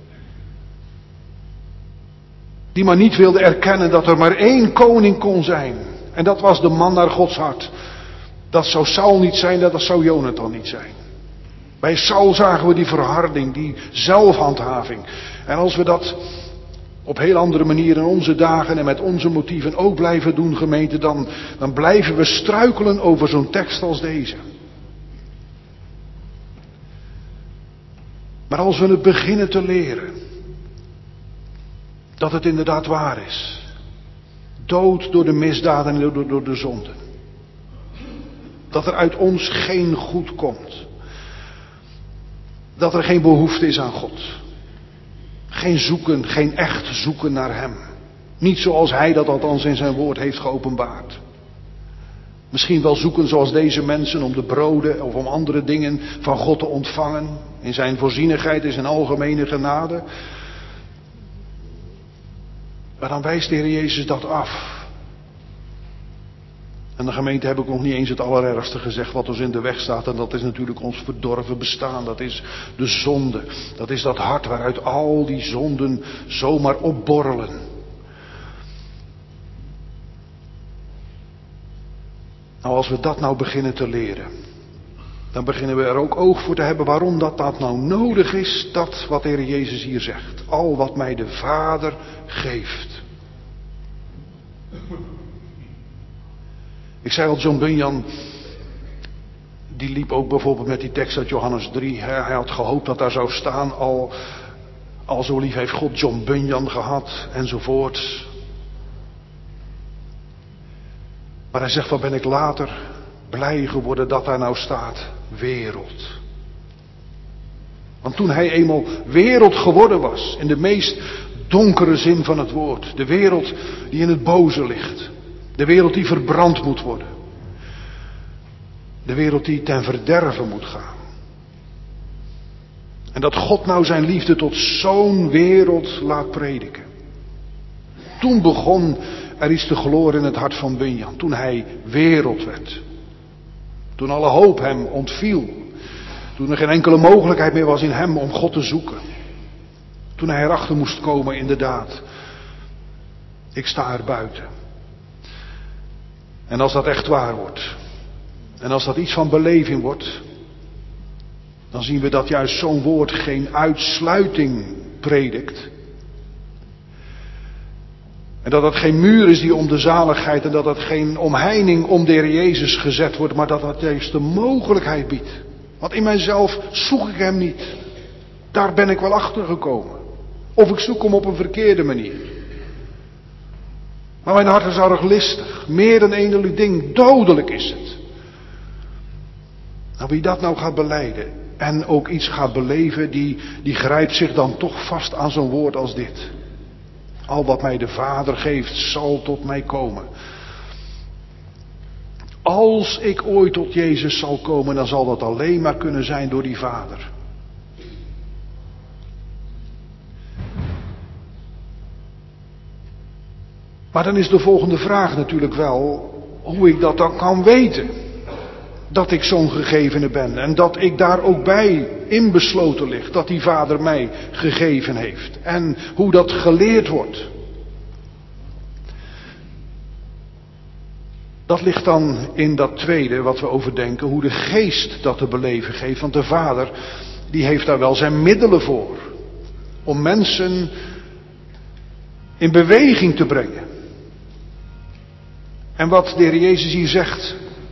Die maar niet wilde erkennen dat er maar één koning kon zijn. En dat was de man naar Gods hart. Dat zou Saul niet zijn, dat zou Jonathan niet zijn. Bij Saul zagen we die verharding, die zelfhandhaving. En als we dat op heel andere manieren in onze dagen en met onze motieven ook blijven doen, gemeente, dan blijven we struikelen over zo'n tekst als deze. Maar als we het beginnen te leren, dat het inderdaad waar is. Dood door de misdaden en door de zonden. Dat er uit ons geen goed komt. Dat er geen behoefte is aan God. Geen zoeken, geen echt zoeken naar Hem. Niet zoals hij dat althans in zijn woord heeft geopenbaard. Misschien wel zoeken zoals deze mensen om de broden of om andere dingen van God te ontvangen. In zijn voorzienigheid, in zijn algemene genade. Maar dan wijst de Heer Jezus dat af. En de gemeente heb ik nog niet eens het allerergste gezegd wat ons in de weg staat. En dat is natuurlijk ons verdorven bestaan. Dat is de zonde. Dat is dat hart waaruit al die zonden zomaar opborrelen. Nou, als we dat nou beginnen te leren, dan beginnen we er ook oog voor te hebben waarom dat nou nodig is, dat wat de Heer Jezus hier zegt. Al wat mij de Vader geeft. Ik zei al, John Bunyan, die liep ook bijvoorbeeld met die tekst uit Johannes 3. Hij had gehoopt dat daar zou staan, al zo lief heeft God John Bunyan gehad, enzovoort. Maar hij zegt, wat ben ik later blij geworden dat daar nou staat, wereld. Want toen hij eenmaal wereld geworden was, in de meest donkere zin van het woord, de wereld die in het boze ligt, de wereld die verbrand moet worden, de wereld die ten verderve moet gaan. En dat God nou zijn liefde tot zo'n wereld laat prediken. Toen begon er iets te gloren in het hart van Bunyan. Toen hij wereld werd. Toen alle hoop hem ontviel. Toen er geen enkele mogelijkheid meer was in hem om God te zoeken. Toen hij erachter moest komen, inderdaad. Ik sta er buiten. En als dat echt waar wordt. En als dat iets van beleving wordt. Dan zien we dat juist zo'n woord geen uitsluiting predikt. En dat het geen muur is die om de zaligheid en dat het geen omheining om de Heer Jezus gezet wordt, maar dat het juist de mogelijkheid biedt. Want in mijzelf zoek ik hem niet. Daar ben ik wel achter gekomen. Of ik zoek hem op een verkeerde manier. Maar mijn hart is arglistig. Meer dan een ding. Dodelijk is het. Nou, wie dat nou gaat belijden en ook iets gaat beleven, die grijpt zich dan toch vast aan zo'n woord als dit. Al wat mij de Vader geeft, zal tot mij komen. Als ik ooit tot Jezus zal komen, dan zal dat alleen maar kunnen zijn door die Vader. Maar dan is de volgende vraag natuurlijk wel, hoe ik dat dan kan weten. Dat ik zo'n gegevene ben en dat ik daar ook bij inbesloten lig, dat die Vader mij gegeven heeft. En hoe dat geleerd wordt. Dat ligt dan in dat tweede wat we overdenken, hoe de Geest dat te beleven geeft. Want de Vader, die heeft daar wel zijn middelen voor. Om mensen in beweging te brengen. En wat de Heer Jezus hier zegt,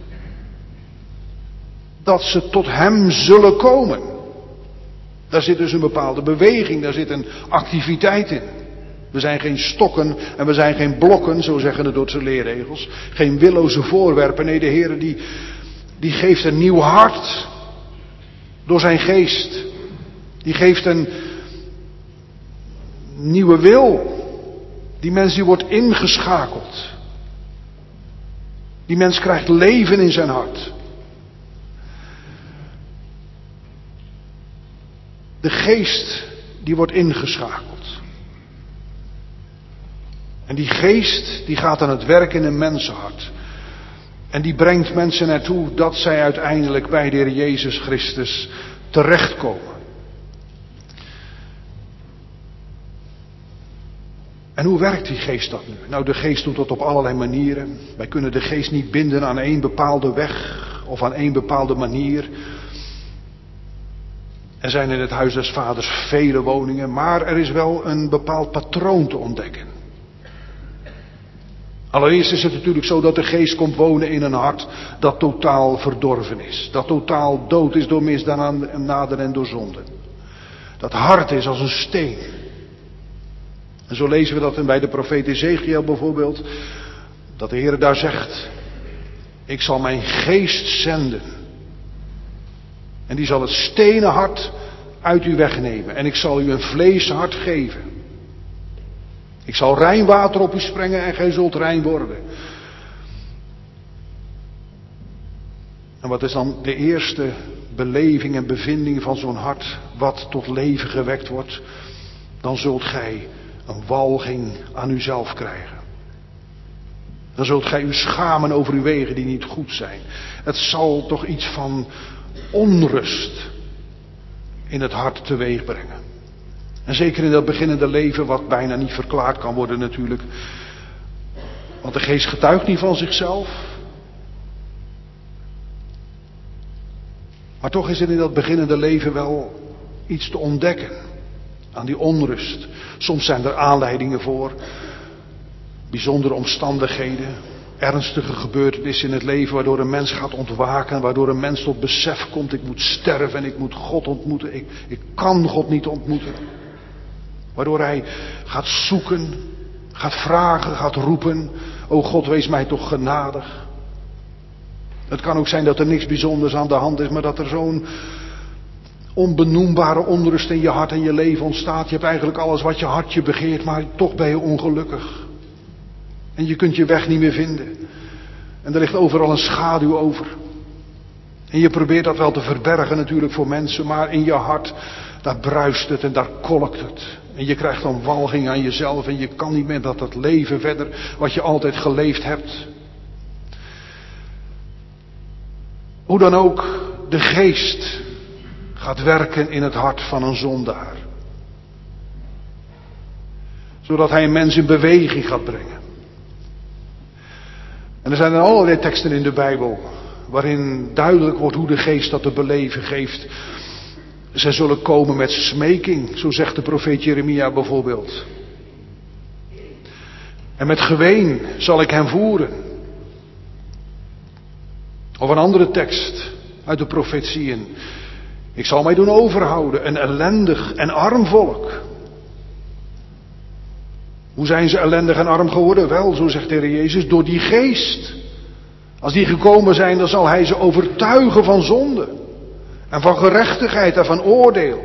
dat ze tot hem zullen komen. Daar zit dus een bepaalde beweging, daar zit een activiteit in. We zijn geen stokken en we zijn geen blokken, zo zeggen de Duitse leerregels. Geen willoze voorwerpen. Nee, de Heer die geeft een nieuw hart. Door zijn geest. Die geeft een nieuwe wil. Die mens die wordt ingeschakeld. Die mens krijgt leven in zijn hart. De geest die wordt ingeschakeld. En die geest die gaat aan het werk in een mensenhart. En die brengt mensen naartoe dat zij uiteindelijk bij de Heer Jezus Christus terechtkomen. En hoe werkt die geest dat nu? Nou, de geest doet dat op allerlei manieren. Wij kunnen de geest niet binden aan één bepaalde weg of aan één bepaalde manier. Er zijn in het huis des Vaders vele woningen, maar er is wel een bepaald patroon te ontdekken. Allereerst is het natuurlijk zo dat de geest komt wonen in een hart dat totaal verdorven is. Dat totaal dood is door misdaden en door zonde. Dat hart is als een steen. En zo lezen we dat bij de profeet Ezechiel bijvoorbeeld. Dat de Heer daar zegt, ik zal mijn geest zenden. En die zal het stenen hart uit u wegnemen. En ik zal u een vleeshart geven. Ik zal rein water op u sprengen en gij zult rein worden. En wat is dan de eerste beleving en bevinding van zo'n hart wat tot leven gewekt wordt? Dan zult gij een walging aan uzelf krijgen. Dan zult gij u schamen over uw wegen die niet goed zijn. Het zal toch iets van onrust in het hart teweeg brengen. En zeker in dat beginnende leven wat bijna niet verklaard kan worden natuurlijk. Want de geest getuigt niet van zichzelf. Maar toch is er in dat beginnende leven wel iets te ontdekken aan die onrust. Soms zijn er aanleidingen voor, bijzondere omstandigheden, ernstige gebeurtenissen in het leven waardoor een mens gaat ontwaken, waardoor een mens tot besef komt, ik moet sterven en ik moet God ontmoeten, ik kan God niet ontmoeten. Waardoor hij gaat zoeken, gaat vragen, gaat roepen, o God, wees mij toch genadig. Het kan ook zijn dat er niks bijzonders aan de hand is, maar dat er zo'n onbenoembare onrust in je hart en je leven ontstaat. Je hebt eigenlijk alles wat je hartje begeert, maar toch ben je ongelukkig. En je kunt je weg niet meer vinden. En er ligt overal een schaduw over. En je probeert dat wel te verbergen natuurlijk voor mensen, maar in je hart, daar bruist het en daar kolkt het. En je krijgt dan walging aan jezelf en je kan niet meer dat leven verder wat je altijd geleefd hebt. Hoe dan ook, de geest gaat werken in het hart van een zondaar. Zodat hij een mens in beweging gaat brengen. En er zijn er allerlei teksten in de Bijbel waarin duidelijk wordt hoe de geest dat te beleven geeft. Zij zullen komen met smeking, zo zegt de profeet Jeremia bijvoorbeeld. En met geween zal ik hen voeren. Of een andere tekst uit de profetieën. Ik zal mij doen overhouden, een ellendig en arm volk. Hoe zijn ze ellendig en arm geworden? Wel, zo zegt de Heer Jezus, door die geest. Als die gekomen zijn, dan zal hij ze overtuigen van zonde. En van gerechtigheid en van oordeel.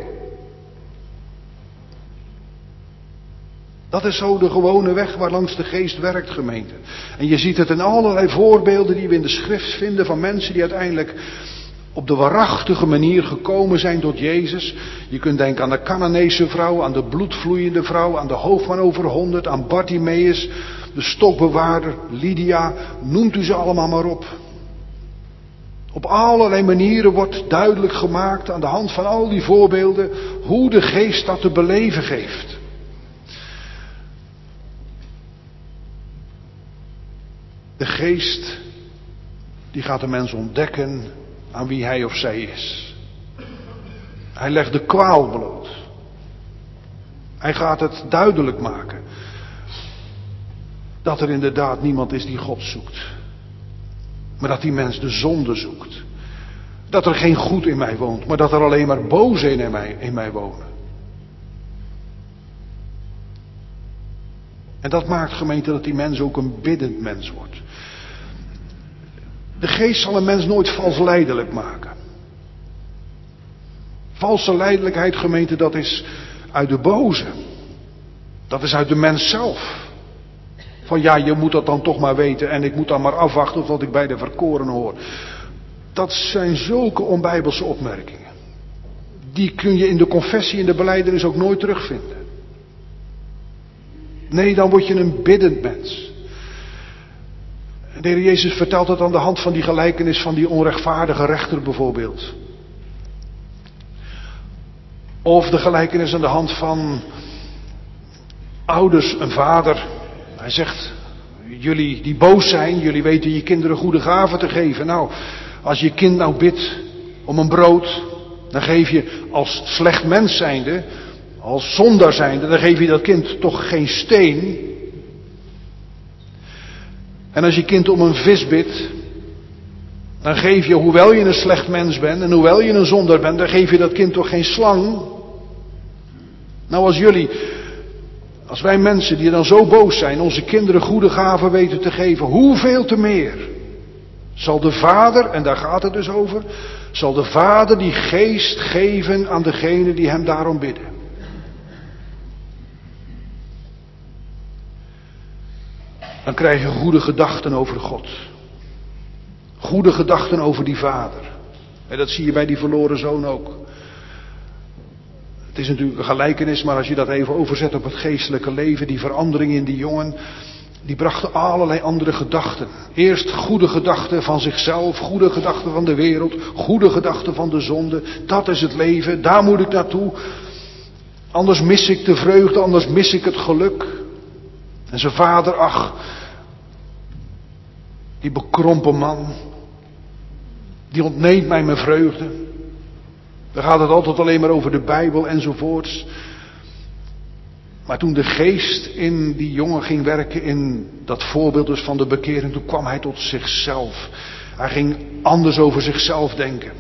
Dat is zo de gewone weg waarlangs de geest werkt, gemeente. En je ziet het in allerlei voorbeelden die we in de schrift vinden van mensen die uiteindelijk op de waarachtige manier gekomen zijn tot Jezus. Je kunt denken aan de Canaanese vrouw, aan de bloedvloeiende vrouw, aan de hoofdman over 100, aan Bartimaeus, de stokbewaarder, Lydia, noemt u ze allemaal maar op. Op allerlei manieren wordt duidelijk gemaakt aan de hand van al die voorbeelden hoe de geest dat te beleven geeft. De geest die gaat de mens ontdekken aan wie hij of zij is. Hij legt de kwaal bloot. Hij gaat het duidelijk maken dat er inderdaad niemand is die God zoekt. Maar dat die mens de zonde zoekt. Dat er geen goed in mij woont, maar dat er alleen maar boze in mij wonen. En dat maakt, gemeente, dat die mens ook een biddend mens wordt. De geest zal een mens nooit vals lijdelijk maken. Valse lijdelijkheid, gemeente, dat is uit de boze. Dat is uit de mens zelf. Van ja, je moet dat dan toch maar weten en ik moet dan maar afwachten tot ik bij de verkorenen hoor. Dat zijn zulke onbijbelse opmerkingen. Die kun je in de confessie, in de belijdenis ook nooit terugvinden. Nee, dan word je een biddend mens. De Heer Jezus vertelt het aan de hand van die gelijkenis van die onrechtvaardige rechter bijvoorbeeld. Of de gelijkenis aan de hand van ouders, een vader. Hij zegt, jullie die boos zijn, jullie weten je kinderen goede gaven te geven. Nou, als je kind nou bidt om een brood, dan geef je als slecht mens zijnde, als zondaar zijnde, dan geef je dat kind toch geen steen. En als je kind om een vis bidt, dan geef je, hoewel je een slecht mens bent en hoewel je een zondaar bent, dan geef je dat kind toch geen slang. Nou, als wij mensen die dan zo boos zijn, onze kinderen goede gaven weten te geven, hoeveel te meer zal de Vader, en daar gaat het dus over, zal de Vader die geest geven aan degene die hem daarom bidden. Dan krijg je goede gedachten over God. Goede gedachten over die vader. En dat zie je bij die verloren zoon ook. Het is natuurlijk een gelijkenis, maar als je dat even overzet op het geestelijke leven, die verandering in die jongen, die brachten allerlei andere gedachten. Eerst goede gedachten van zichzelf, goede gedachten van de wereld, goede gedachten van de zonde. Dat is het leven, daar moet ik naartoe. Anders mis ik de vreugde, anders mis ik het geluk. En zijn vader, ach, die bekrompen man, die ontneemt mij mijn vreugde. Dan gaat het altijd alleen maar over de Bijbel enzovoorts. Maar toen de geest in die jongen ging werken, in dat voorbeeld dus van de bekering, toen kwam hij tot zichzelf. Hij ging anders over zichzelf denken.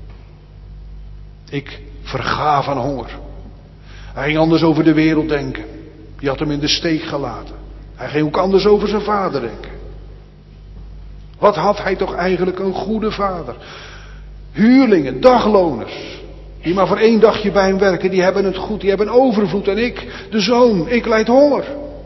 Ik verga van honger. Hij ging anders over de wereld denken. Die had hem in de steek gelaten. Hij ging ook anders over zijn vader denken. Wat had hij toch eigenlijk een goede vader. Huurlingen, dagloners. Die maar voor 1 dagje bij hem werken, die hebben het goed, die hebben overvloed. En ik, de zoon, ik lijd honger.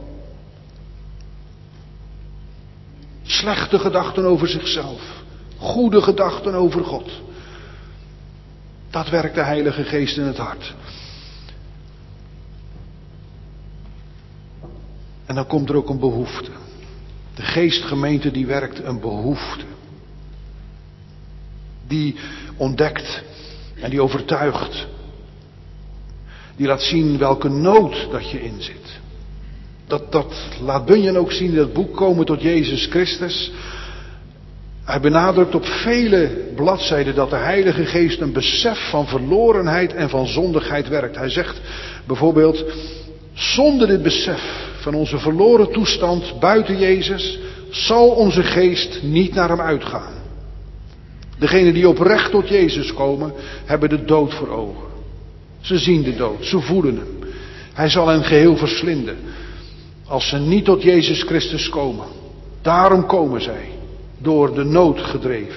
Slechte gedachten over zichzelf. Goede gedachten over God. Dat werkt de Heilige Geest in het hart. En dan komt er ook een behoefte. De geestgemeente die werkt een behoefte. Die ontdekt en die overtuigt. Die laat zien welke nood dat je in zit. Dat laat Bunyan ook zien in het boek Komen tot Jezus Christus. Hij benadrukt op vele bladzijden dat de Heilige Geest een besef van verlorenheid en van zondigheid werkt. Hij zegt bijvoorbeeld, zonder dit besef van onze verloren toestand buiten Jezus, zal onze geest niet naar hem uitgaan. Degenen die oprecht tot Jezus komen, hebben de dood voor ogen. Ze zien de dood, ze voelen hem. Hij zal hen geheel verslinden als ze niet tot Jezus Christus komen. Daarom komen zij, door de nood gedreven.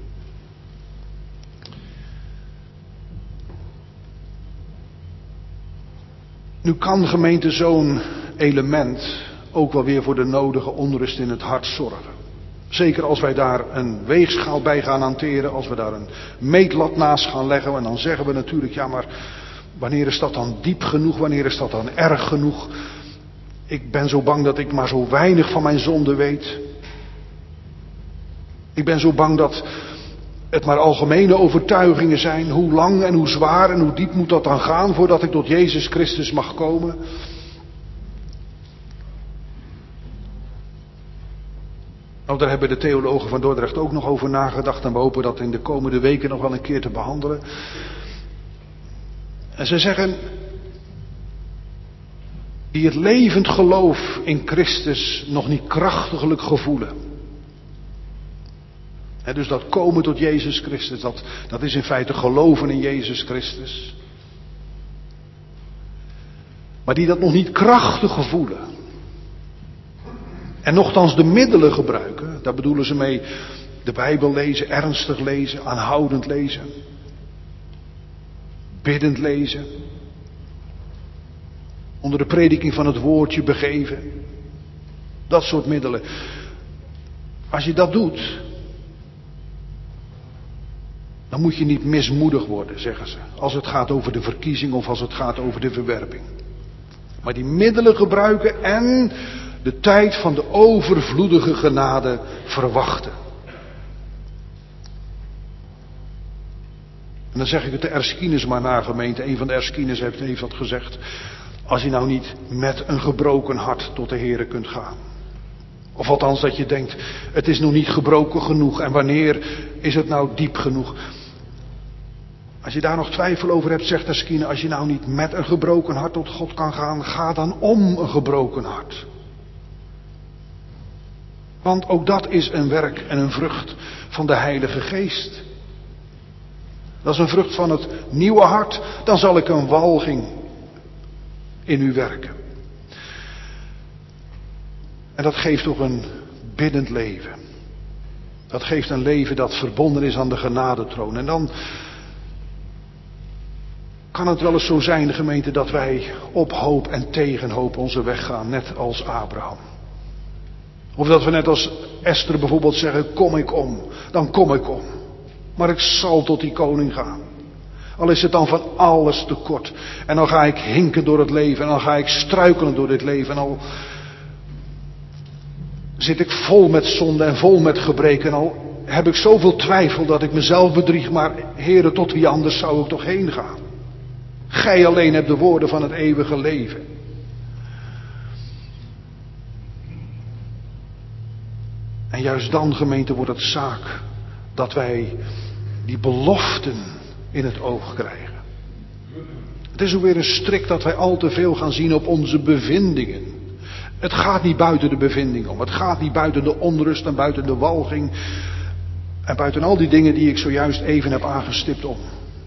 Nu kan gemeente zo'n element ook wel weer voor de nodige onrust in het hart zorgen. Zeker als wij daar een weegschaal bij gaan hanteren, als we daar een meetlat naast gaan leggen. En dan zeggen we natuurlijk, ja maar wanneer is dat dan diep genoeg, wanneer is dat dan erg genoeg? Ik ben zo bang dat ik maar zo weinig van mijn zonde weet. Ik ben zo bang dat het maar algemene overtuigingen zijn. Hoe lang en hoe zwaar en hoe diep moet dat dan gaan voordat ik tot Jezus Christus mag komen? Nou, daar hebben de theologen van Dordrecht ook nog over nagedacht. En we hopen dat in de komende weken nog wel een keer te behandelen. En ze zeggen, die het levend geloof in Christus nog niet krachtiglijk gevoelen. Dus dat komen tot Jezus Christus, dat is in feite geloven in Jezus Christus. Maar die dat nog niet krachtig gevoelen. En nochtans de middelen gebruiken, daar bedoelen ze mee de Bijbel lezen, ernstig lezen, aanhoudend lezen. Biddend lezen. Onder de prediking van het woordje begeven. Dat soort middelen. Als je dat doet, dan moet je niet mismoedig worden, zeggen ze. Als het gaat over de verkiezing of als het gaat over de verwerping. Maar die middelen gebruiken en de tijd van de overvloedige genade verwachten. En dan zeg ik het de Erskines maar na, gemeente. Een van de Erskines heeft dat gezegd. Als je nou niet met een gebroken hart tot de Here kunt gaan. Of althans dat je denkt, het is nog niet gebroken genoeg. En wanneer is het nou diep genoeg? Als je daar nog twijfel over hebt, zegt Erskine, als je nou niet met een gebroken hart tot God kan gaan, ga dan om een gebroken hart. Want ook dat is een werk en een vrucht van de Heilige Geest. Dat is een vrucht van het nieuwe hart. Dan zal ik een walging in u werken. En dat geeft ook een biddend leven. Dat geeft een leven dat verbonden is aan de genadetroon. En dan kan het wel eens zo zijn, de gemeente, dat wij op hoop en tegen hoop onze weg gaan, net als Abraham. Of dat we net als Esther bijvoorbeeld zeggen, kom ik om, dan kom ik om. Maar ik zal tot die koning gaan. Al is het dan van alles tekort. En dan ga ik hinken door het leven. En dan ga ik struikelen door dit leven. En al zit ik vol met zonde en vol met gebreken. En al heb ik zoveel twijfel dat ik mezelf bedrieg. Maar Heere, tot wie anders zou ik toch heen gaan? Gij alleen hebt de woorden van het eeuwige leven. En juist dan, gemeente, wordt het zaak dat wij die beloften in het oog krijgen. Het is ook weer een strik dat wij al te veel gaan zien op onze bevindingen. Het gaat niet buiten de bevinding om. Het gaat niet buiten de onrust en buiten de walging. En buiten al die dingen die ik zojuist even heb aangestipt om.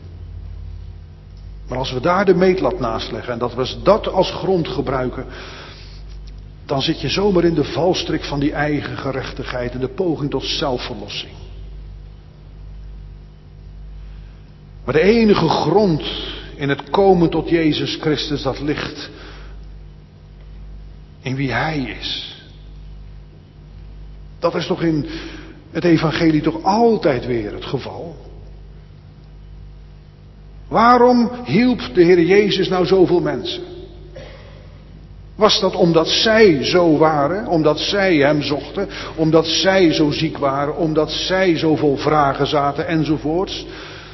Maar als we daar de meetlat naast leggen en dat we dat als grond gebruiken, dan zit je zomaar in de valstrik van die eigen gerechtigheid en de poging tot zelfverlossing. Maar de enige grond in het komen tot Jezus Christus, dat ligt in wie Hij is. Dat is toch in het evangelie toch altijd weer het geval? Waarom hielp de Heer Jezus nou zoveel mensen? Was dat omdat zij zo waren, omdat zij Hem zochten, omdat zij zo ziek waren, omdat zij zo vol vragen zaten enzovoorts?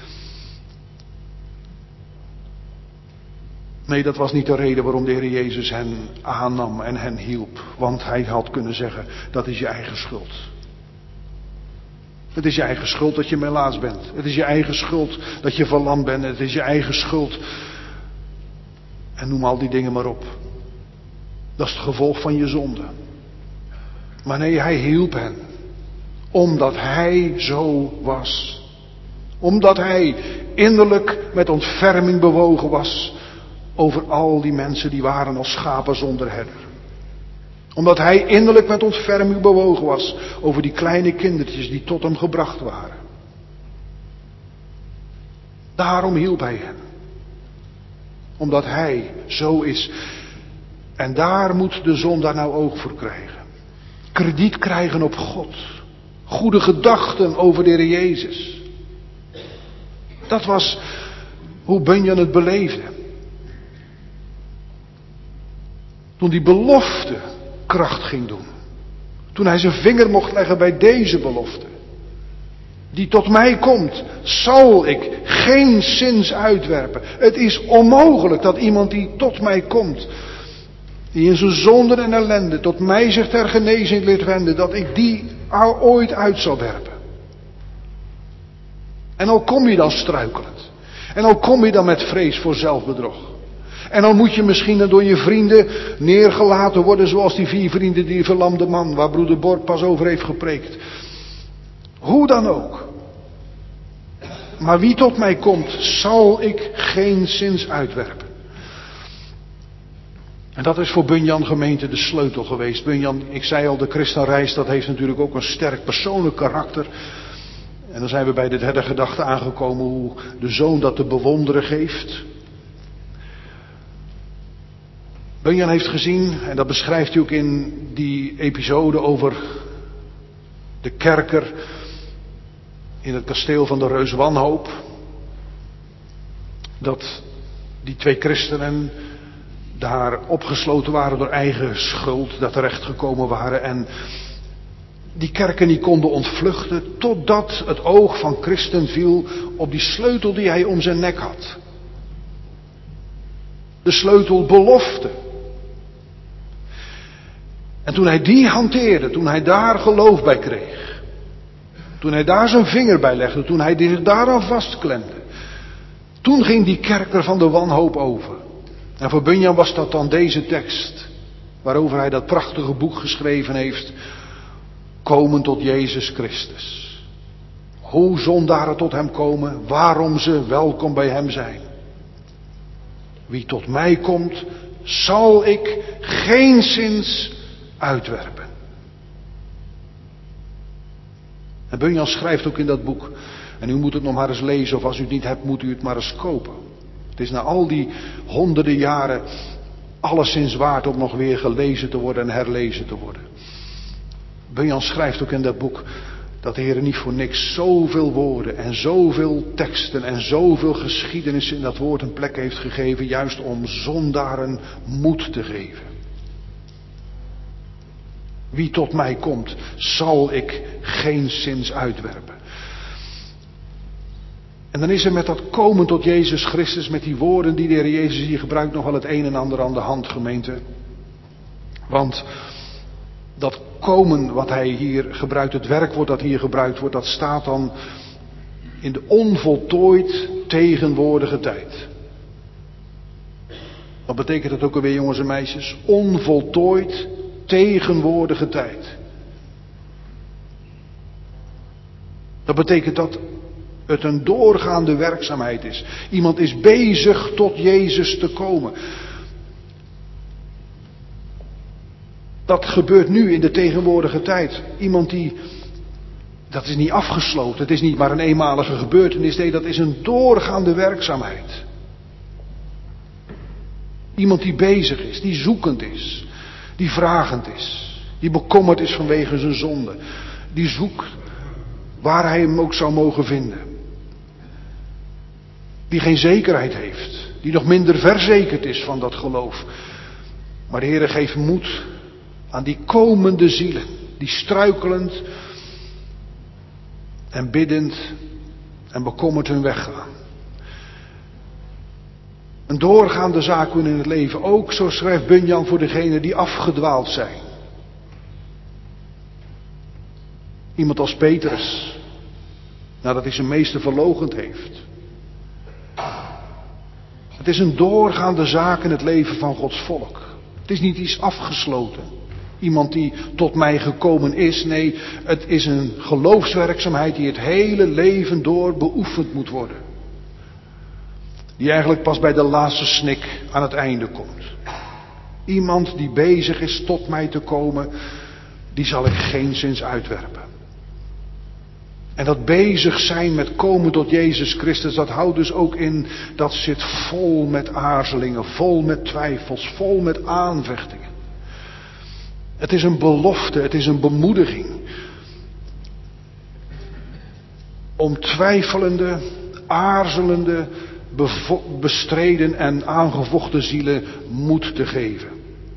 Nee, dat was niet de reden waarom de Heer Jezus hen aannam en hen hielp. Want Hij had kunnen zeggen, dat is je eigen schuld. Het is je eigen schuld dat je melaats bent. Het is je eigen schuld dat je verlamd bent. Het is je eigen schuld. En noem al die dingen maar op. Dat is het gevolg van je zonde. Maar nee, Hij hielp hen. Omdat Hij zo was. Omdat Hij innerlijk met ontferming bewogen was over al die mensen die waren als schapen zonder herder. Omdat Hij innerlijk met ontferming bewogen was over die kleine kindertjes die tot Hem gebracht waren. Daarom hielp Hij hen. Omdat Hij zo is. En daar moet de zondaar nou oog voor krijgen. Krediet krijgen op God. Goede gedachten over de Heer Jezus. Dat was hoe Bunyan het beleefde. Toen die belofte kracht ging doen. Toen hij zijn vinger mocht leggen bij deze belofte. Die tot mij komt, zal ik geen zins uitwerpen. Het is onmogelijk dat iemand die tot mij komt, die in zijn zonde en ellende tot mij zich ter genezing liet wenden, dat ik die ooit uit zal werpen. En al kom je dan struikelend. En al kom je dan met vrees voor zelfbedrog. En dan moet je misschien dan door je vrienden neergelaten worden, zoals die 4 vrienden die verlamde man, waar broeder Bord pas over heeft gepreekt. Hoe dan ook. Maar wie tot mij komt, zal ik geen zins uitwerpen. En dat is voor Bunyan gemeente de sleutel geweest. Bunyan, ik zei al, de christenreis, dat heeft natuurlijk ook een sterk persoonlijk karakter. En dan zijn we bij de derde gedachte aangekomen, hoe de zoon dat te bewonderen geeft. Bunyan heeft gezien, en dat beschrijft hij ook in die episode over de kerker in het kasteel van de reus Wanhoop, dat die 2 christenen daar opgesloten waren door eigen schuld, dat terechtgekomen waren en die kerken niet konden ontvluchten, totdat het oog van Christen viel op die sleutel die hij om zijn nek had. De sleutel belofte. En toen hij die hanteerde, toen hij daar geloof bij kreeg, toen hij daar zijn vinger bij legde, toen hij zich daaraan vastklemde, toen ging die kerker van de wanhoop over. En voor Bunyan was dat dan deze tekst, waarover hij dat prachtige boek geschreven heeft, Komen tot Jezus Christus. Hoe zondaren tot Hem komen, waarom ze welkom bij Hem zijn. Wie tot mij komt, zal ik geen zins uitwerpen. En Bunyan schrijft ook in dat boek, en u moet het nog maar eens lezen, of als u het niet hebt, moet u het maar eens kopen. Het is na al die honderden jaren alleszins waard om nog weer gelezen te worden en herlezen te worden. Bunyan schrijft ook in dat boek dat de Heer niet voor niks zoveel woorden en zoveel teksten en zoveel geschiedenissen in dat woord een plek heeft gegeven, juist om zondaren moed te geven. Wie tot mij komt, zal ik geenszins uitwerpen. En dan is er met dat komen tot Jezus Christus, met die woorden die de Heer Jezus hier gebruikt, nog wel het een en ander aan de hand, gemeente. Want dat komen wat hij hier gebruikt, het werkwoord dat hier gebruikt wordt, dat staat dan in de onvoltooid tegenwoordige tijd. Wat betekent dat ook alweer, jongens en meisjes? Onvoltooid tegenwoordige tijd. Dat betekent dat het een doorgaande werkzaamheid is. Iemand is bezig tot Jezus te komen. Dat gebeurt nu in de tegenwoordige tijd. Iemand die, dat is niet afgesloten, het is niet maar een eenmalige gebeurtenis, nee, dat is een doorgaande werkzaamheid. Iemand die bezig is, die zoekend is, die vragend is, die bekommerd is vanwege zijn zonde, die zoekt waar hij hem ook zou mogen vinden. Die geen zekerheid heeft, die nog minder verzekerd is van dat geloof. Maar de Heere geeft moed aan die komende zielen, die struikelend en biddend en bekommerd hun weg gaan. Een doorgaande zaak in het leven, ook zo schrijft Bunyan, voor degenen die afgedwaald zijn. Iemand als Petrus, nadat hij zijn meester verloochend heeft. Het is een doorgaande zaak in het leven van Gods volk. Het is niet iets afgesloten. Iemand die tot mij gekomen is. Nee, het is een geloofswerkzaamheid die het hele leven door beoefend moet worden. Die eigenlijk pas bij de laatste snik aan het einde komt. Iemand die bezig is tot mij te komen, die zal ik geenszins uitwerpen. En dat bezig zijn met komen tot Jezus Christus, dat houdt dus ook in, dat zit vol met aarzelingen, vol met twijfels, vol met aanvechtingen. Het is een belofte, het is een bemoediging. Om twijfelende, aarzelende, bestreden en aangevochten zielen moed te geven.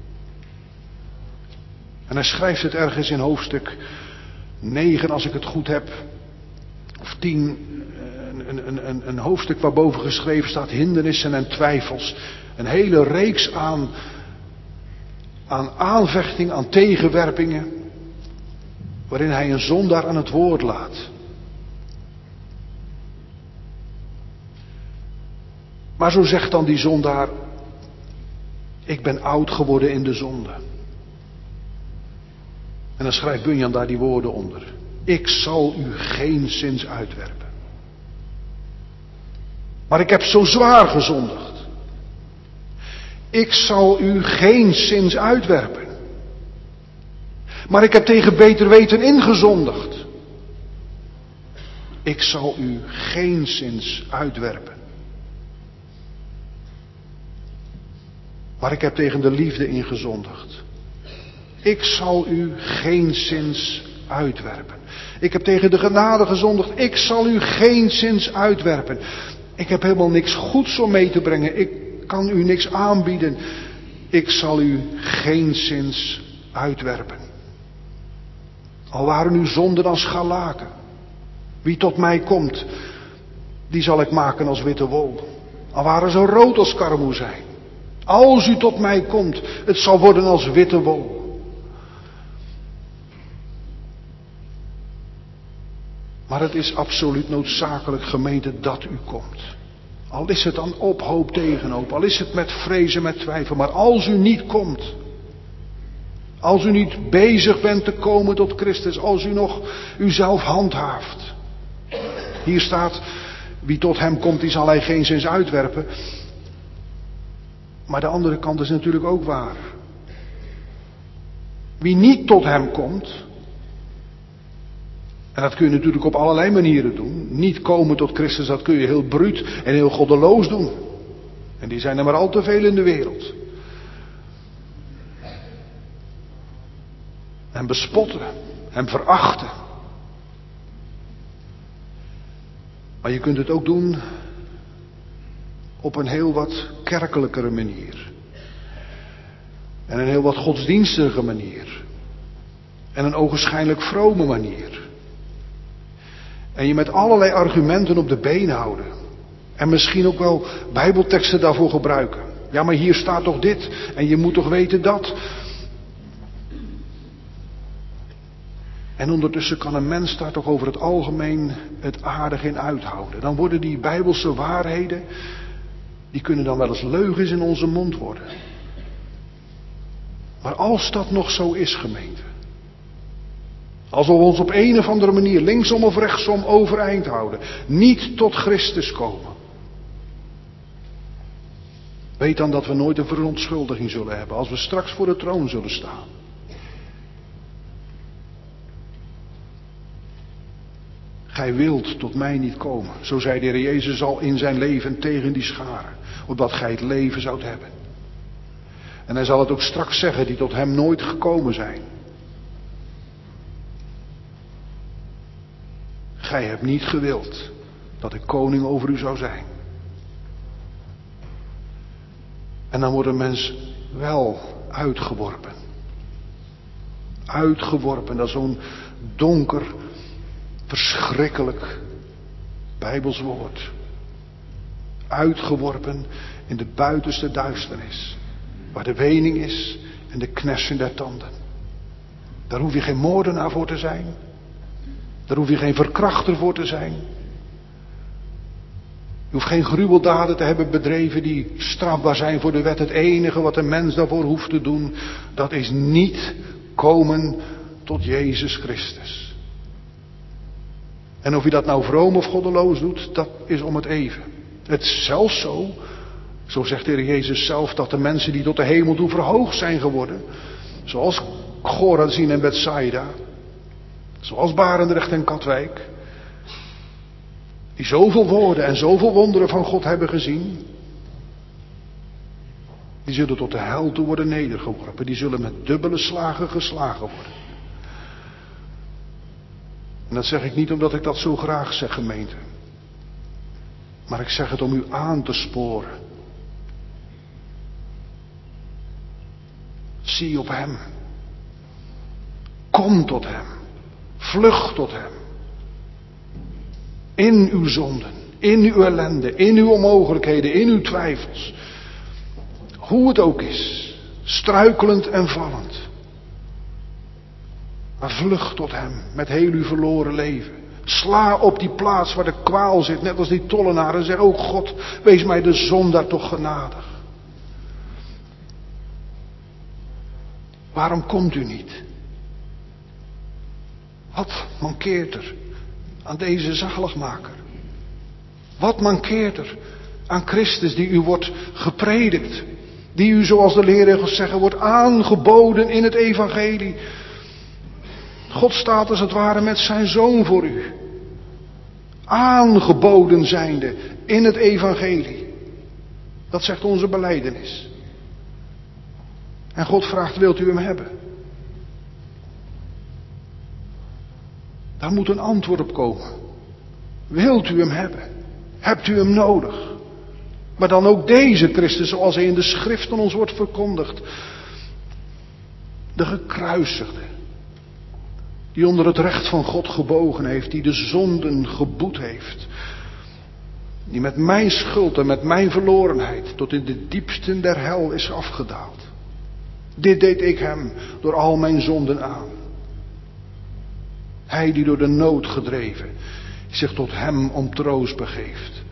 En hij schrijft het ergens in hoofdstuk 9, als ik het goed heb, of 10, een hoofdstuk waarboven geschreven staat hindernissen en twijfels. Een hele reeks aan aanvechting, aan tegenwerpingen, waarin hij een zondaar aan het woord laat. Maar zo zegt dan die zondaar, ik ben oud geworden in de zonde. En dan schrijft Bunyan daar die woorden onder. Ik zal u geenszins uitwerpen. Maar ik heb zo zwaar gezondigd. Ik zal u geenszins uitwerpen. Maar ik heb tegen beter weten ingezondigd. Ik zal u geenszins uitwerpen. Maar ik heb tegen de liefde ingezondigd. Ik zal u geenszins uitwerpen. Ik heb tegen de genade gezondigd. Ik zal u geenszins uitwerpen. Ik heb helemaal niks goeds om mee te brengen. Ik kan u niks aanbieden. Ik zal u geenszins uitwerpen. Al waren uw zonden als scharlaken. Wie tot mij komt, die zal ik maken als witte wol. Al waren ze rood als karmoezijn. Als u tot mij komt, het zal worden als witte wol. Maar het is absoluut noodzakelijk, gemeente, dat u komt. Al is het dan op hoop tegen hoop, al is het met vrezen, met twijfel. Maar als u niet komt, als u niet bezig bent te komen tot Christus, als u nog uzelf handhaaft. Hier staat, wie tot hem komt, die zal hij geenszins uitwerpen. Maar de andere kant is natuurlijk ook waar. Wie niet tot hem komt, en dat kun je natuurlijk op allerlei manieren doen. Niet komen tot Christus, dat kun je heel bruut en heel goddeloos doen. En die zijn er maar al te veel in de wereld. En bespotten hem verachten. Maar je kunt het ook doen op een heel wat kerkelijkere manier. En een heel wat godsdienstige manier. En een ogenschijnlijk vrome manier. En je met allerlei argumenten op de been houden. En misschien ook wel bijbelteksten daarvoor gebruiken. Ja, maar hier staat toch dit en je moet toch weten dat. En ondertussen kan een mens daar toch over het algemeen het aardig in uithouden. Dan worden die bijbelse waarheden, die kunnen dan wel eens leugens in onze mond worden. Maar als dat nog zo is, gemeente. Als we ons op een of andere manier linksom of rechtsom overeind houden. Niet tot Christus komen. Weet dan dat we nooit een verontschuldiging zullen hebben als we straks voor de troon zullen staan. Gij wilt tot mij niet komen. Zo zei de Heer Jezus al in zijn leven tegen die scharen. Opdat gij het leven zoudt hebben. En hij zal het ook straks zeggen die tot hem nooit gekomen zijn. Gij hebt niet gewild dat ik koning over u zou zijn. En dan wordt een mens wel uitgeworpen. Uitgeworpen, dat is zo'n donker, verschrikkelijk Bijbels woord. Uitgeworpen in de buitenste duisternis. Waar de wening is en de knersen der tanden. Daar hoef je geen moordenaar voor te zijn. Daar hoef je geen verkrachter voor te zijn. Je hoeft geen gruweldaden te hebben bedreven die strafbaar zijn voor de wet. Het enige wat een mens daarvoor hoeft te doen, dat is niet komen tot Jezus Christus. En of je dat nou vroom of goddeloos doet, dat is om het even. Het is zelfs zo zegt de Heer Jezus zelf, dat de mensen die tot de hemel toe verhoogd zijn geworden, zoals Chorazin en Bethsaida, zoals Barendrecht en Katwijk, die zoveel woorden en zoveel wonderen van God hebben gezien, die zullen tot de hel toe worden nedergeworpen. Die zullen met dubbele slagen geslagen worden. En dat zeg ik niet omdat ik dat zo graag zeg, gemeente. Maar ik zeg het om u aan te sporen. Zie op hem. Kom tot hem. Vlucht tot hem. In uw zonden, in uw ellende, in uw onmogelijkheden, in uw twijfels. Hoe het ook is, struikelend en vallend. Maar vlucht tot hem met heel uw verloren leven. Sla op die plaats waar de kwaal zit, net als die tollenaar, en zeg, o God, wees mij de zondaar toch genadig. Waarom komt u niet? Wat mankeert er aan deze zaligmaker? Wat mankeert er aan Christus die u wordt gepredikt? Die u, zoals de leerregels zeggen, wordt aangeboden in het evangelie. God staat als het ware met zijn zoon voor u. Aangeboden zijnde in het evangelie. Dat zegt onze belijdenis. En God vraagt, wilt u hem hebben? Daar moet een antwoord op komen. Wilt u hem hebben? Hebt u hem nodig? Maar dan ook deze Christus, zoals hij in de schrift aan ons wordt verkondigd. De gekruisigde. Die onder het recht van God gebogen heeft. Die de zonden geboet heeft. Die met mijn schuld en met mijn verlorenheid tot in de diepsten der hel is afgedaald. Dit deed ik hem door al mijn zonden aan. Hij die door de nood gedreven zich tot hem om troost begeeft.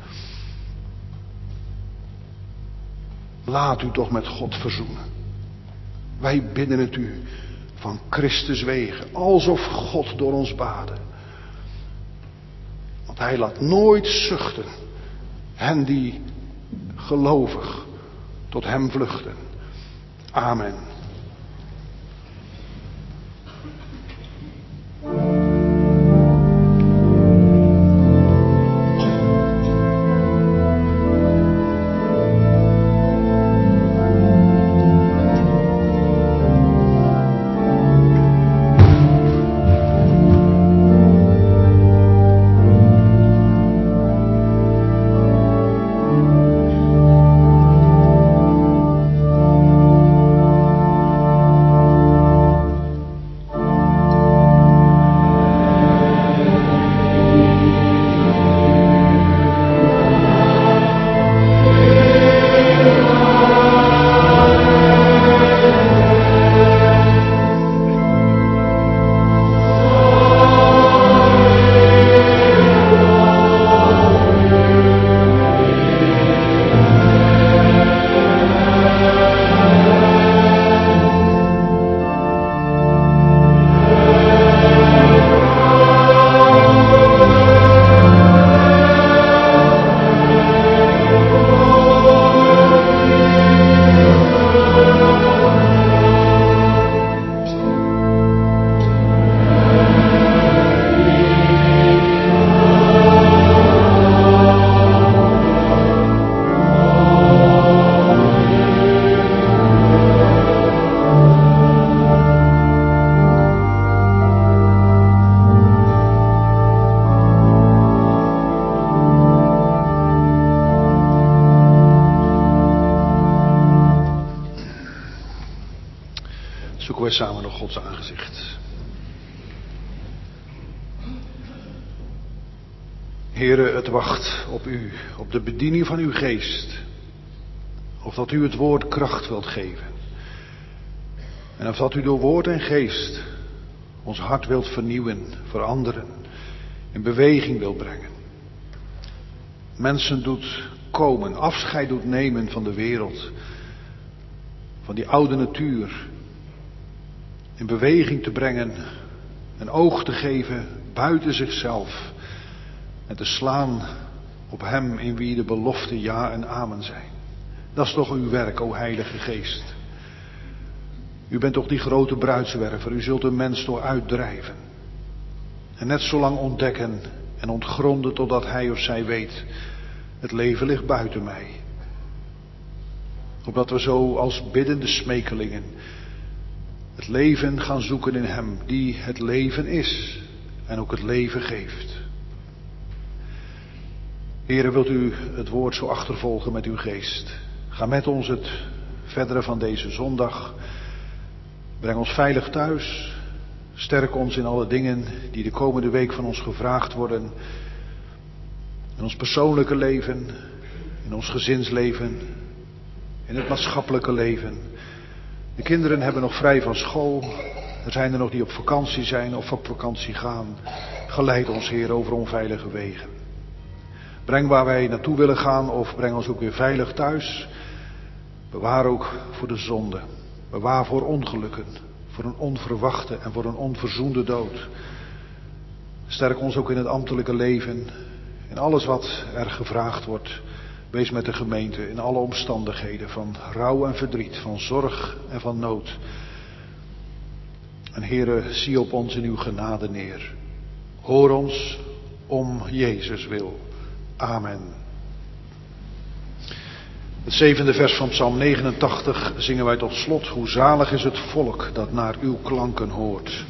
Laat u toch met God verzoenen. Wij bidden het u van Christus wegen, alsof God door ons baden. Want hij laat nooit zuchten hen die gelovig tot hem vluchten. Amen. wij samen nog Gods aangezicht. Heere, het wacht op u, op de bediening van uw geest. Of dat u het woord kracht wilt geven. En of dat u door woord en geest ons hart wilt vernieuwen, veranderen, in beweging wilt brengen. Mensen doet komen, afscheid doet nemen van de wereld, van die oude natuur. In beweging te brengen, een oog te geven buiten zichzelf. En te slaan op hem in wie de beloften ja en amen zijn. Dat is toch uw werk, o Heilige Geest. U bent toch die grote bruidswerver, u zult een mens toch uitdrijven. En net zo lang ontdekken en ontgronden totdat hij of zij weet, het leven ligt buiten mij. Opdat we zo als biddende smekelingen het leven gaan zoeken in hem, die het leven is en ook het leven geeft. Heere, wilt u het woord zo achtervolgen met uw geest. Ga met ons het verdere van deze zondag. Breng ons veilig thuis. Sterk ons in alle dingen die de komende week van ons gevraagd worden. In ons persoonlijke leven, in ons gezinsleven, in het maatschappelijke leven. De kinderen hebben nog vrij van school. Er zijn er nog die op vakantie zijn of op vakantie gaan. Geleid ons, Heer, over onveilige wegen. Breng waar wij naartoe willen gaan of breng ons ook weer veilig thuis. Bewaar ook voor de zonde. Bewaar voor ongelukken. Voor een onverwachte en voor een onverzoende dood. Sterk ons ook in het ambtelijke leven. In alles wat er gevraagd wordt. Wees met de gemeente in alle omstandigheden van rouw en verdriet. Van zorg en van nood. En Heere, zie op ons in uw genade neer. Hoor ons om Jezus wil. Amen. Het 7e vers van Psalm 89 zingen wij tot slot. Hoe zalig is het volk dat naar uw klanken hoort.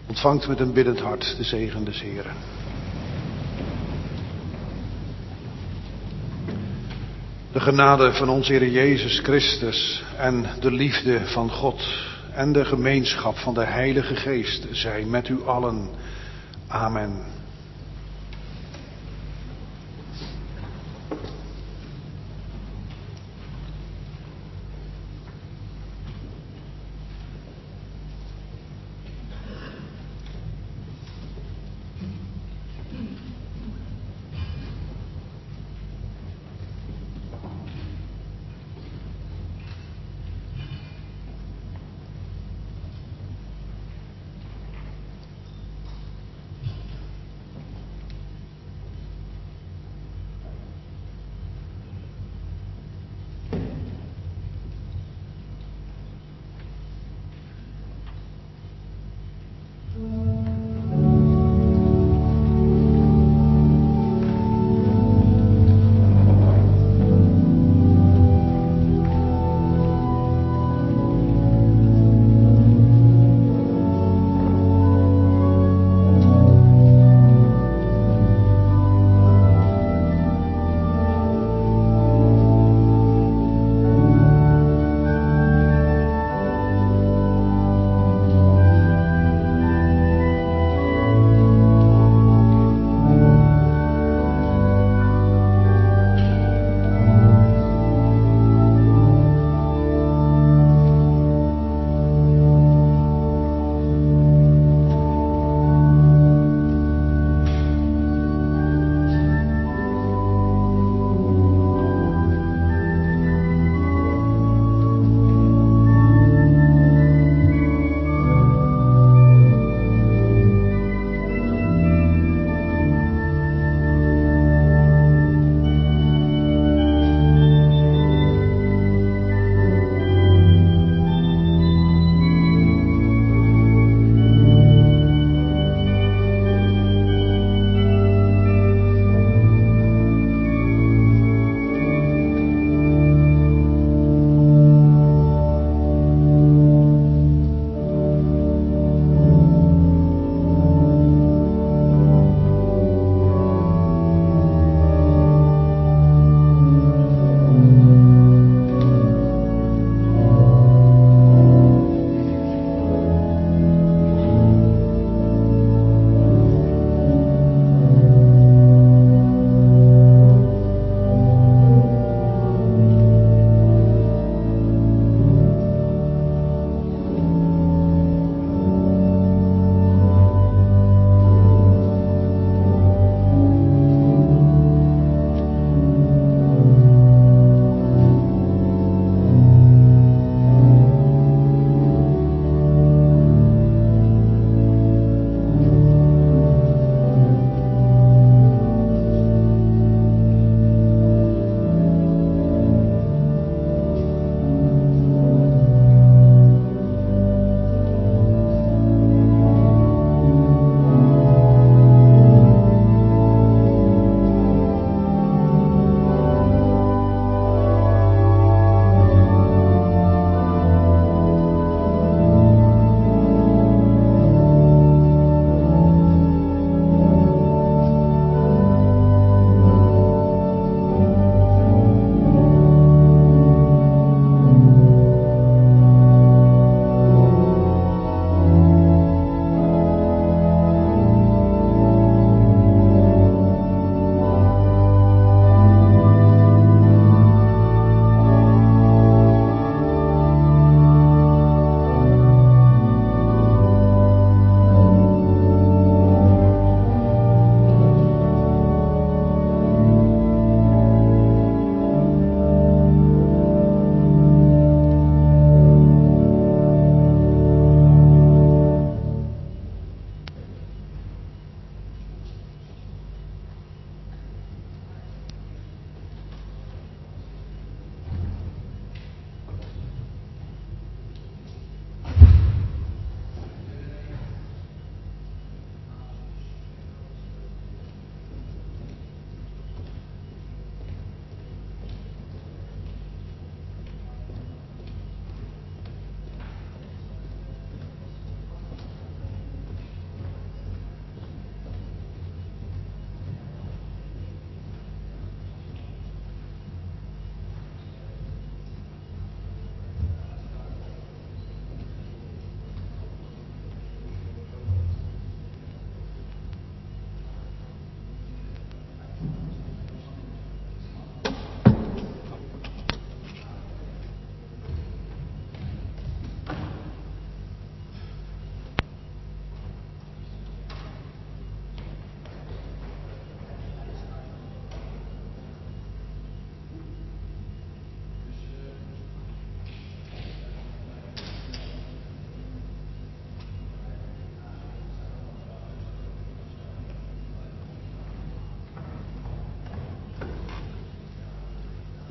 Ontvangt met een biddend hart de zegen des Heren. De genade van onze Heer Jezus Christus en de liefde van God en de gemeenschap van de Heilige Geest zij met u allen. Amen.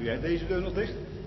jij deze deur nog dicht?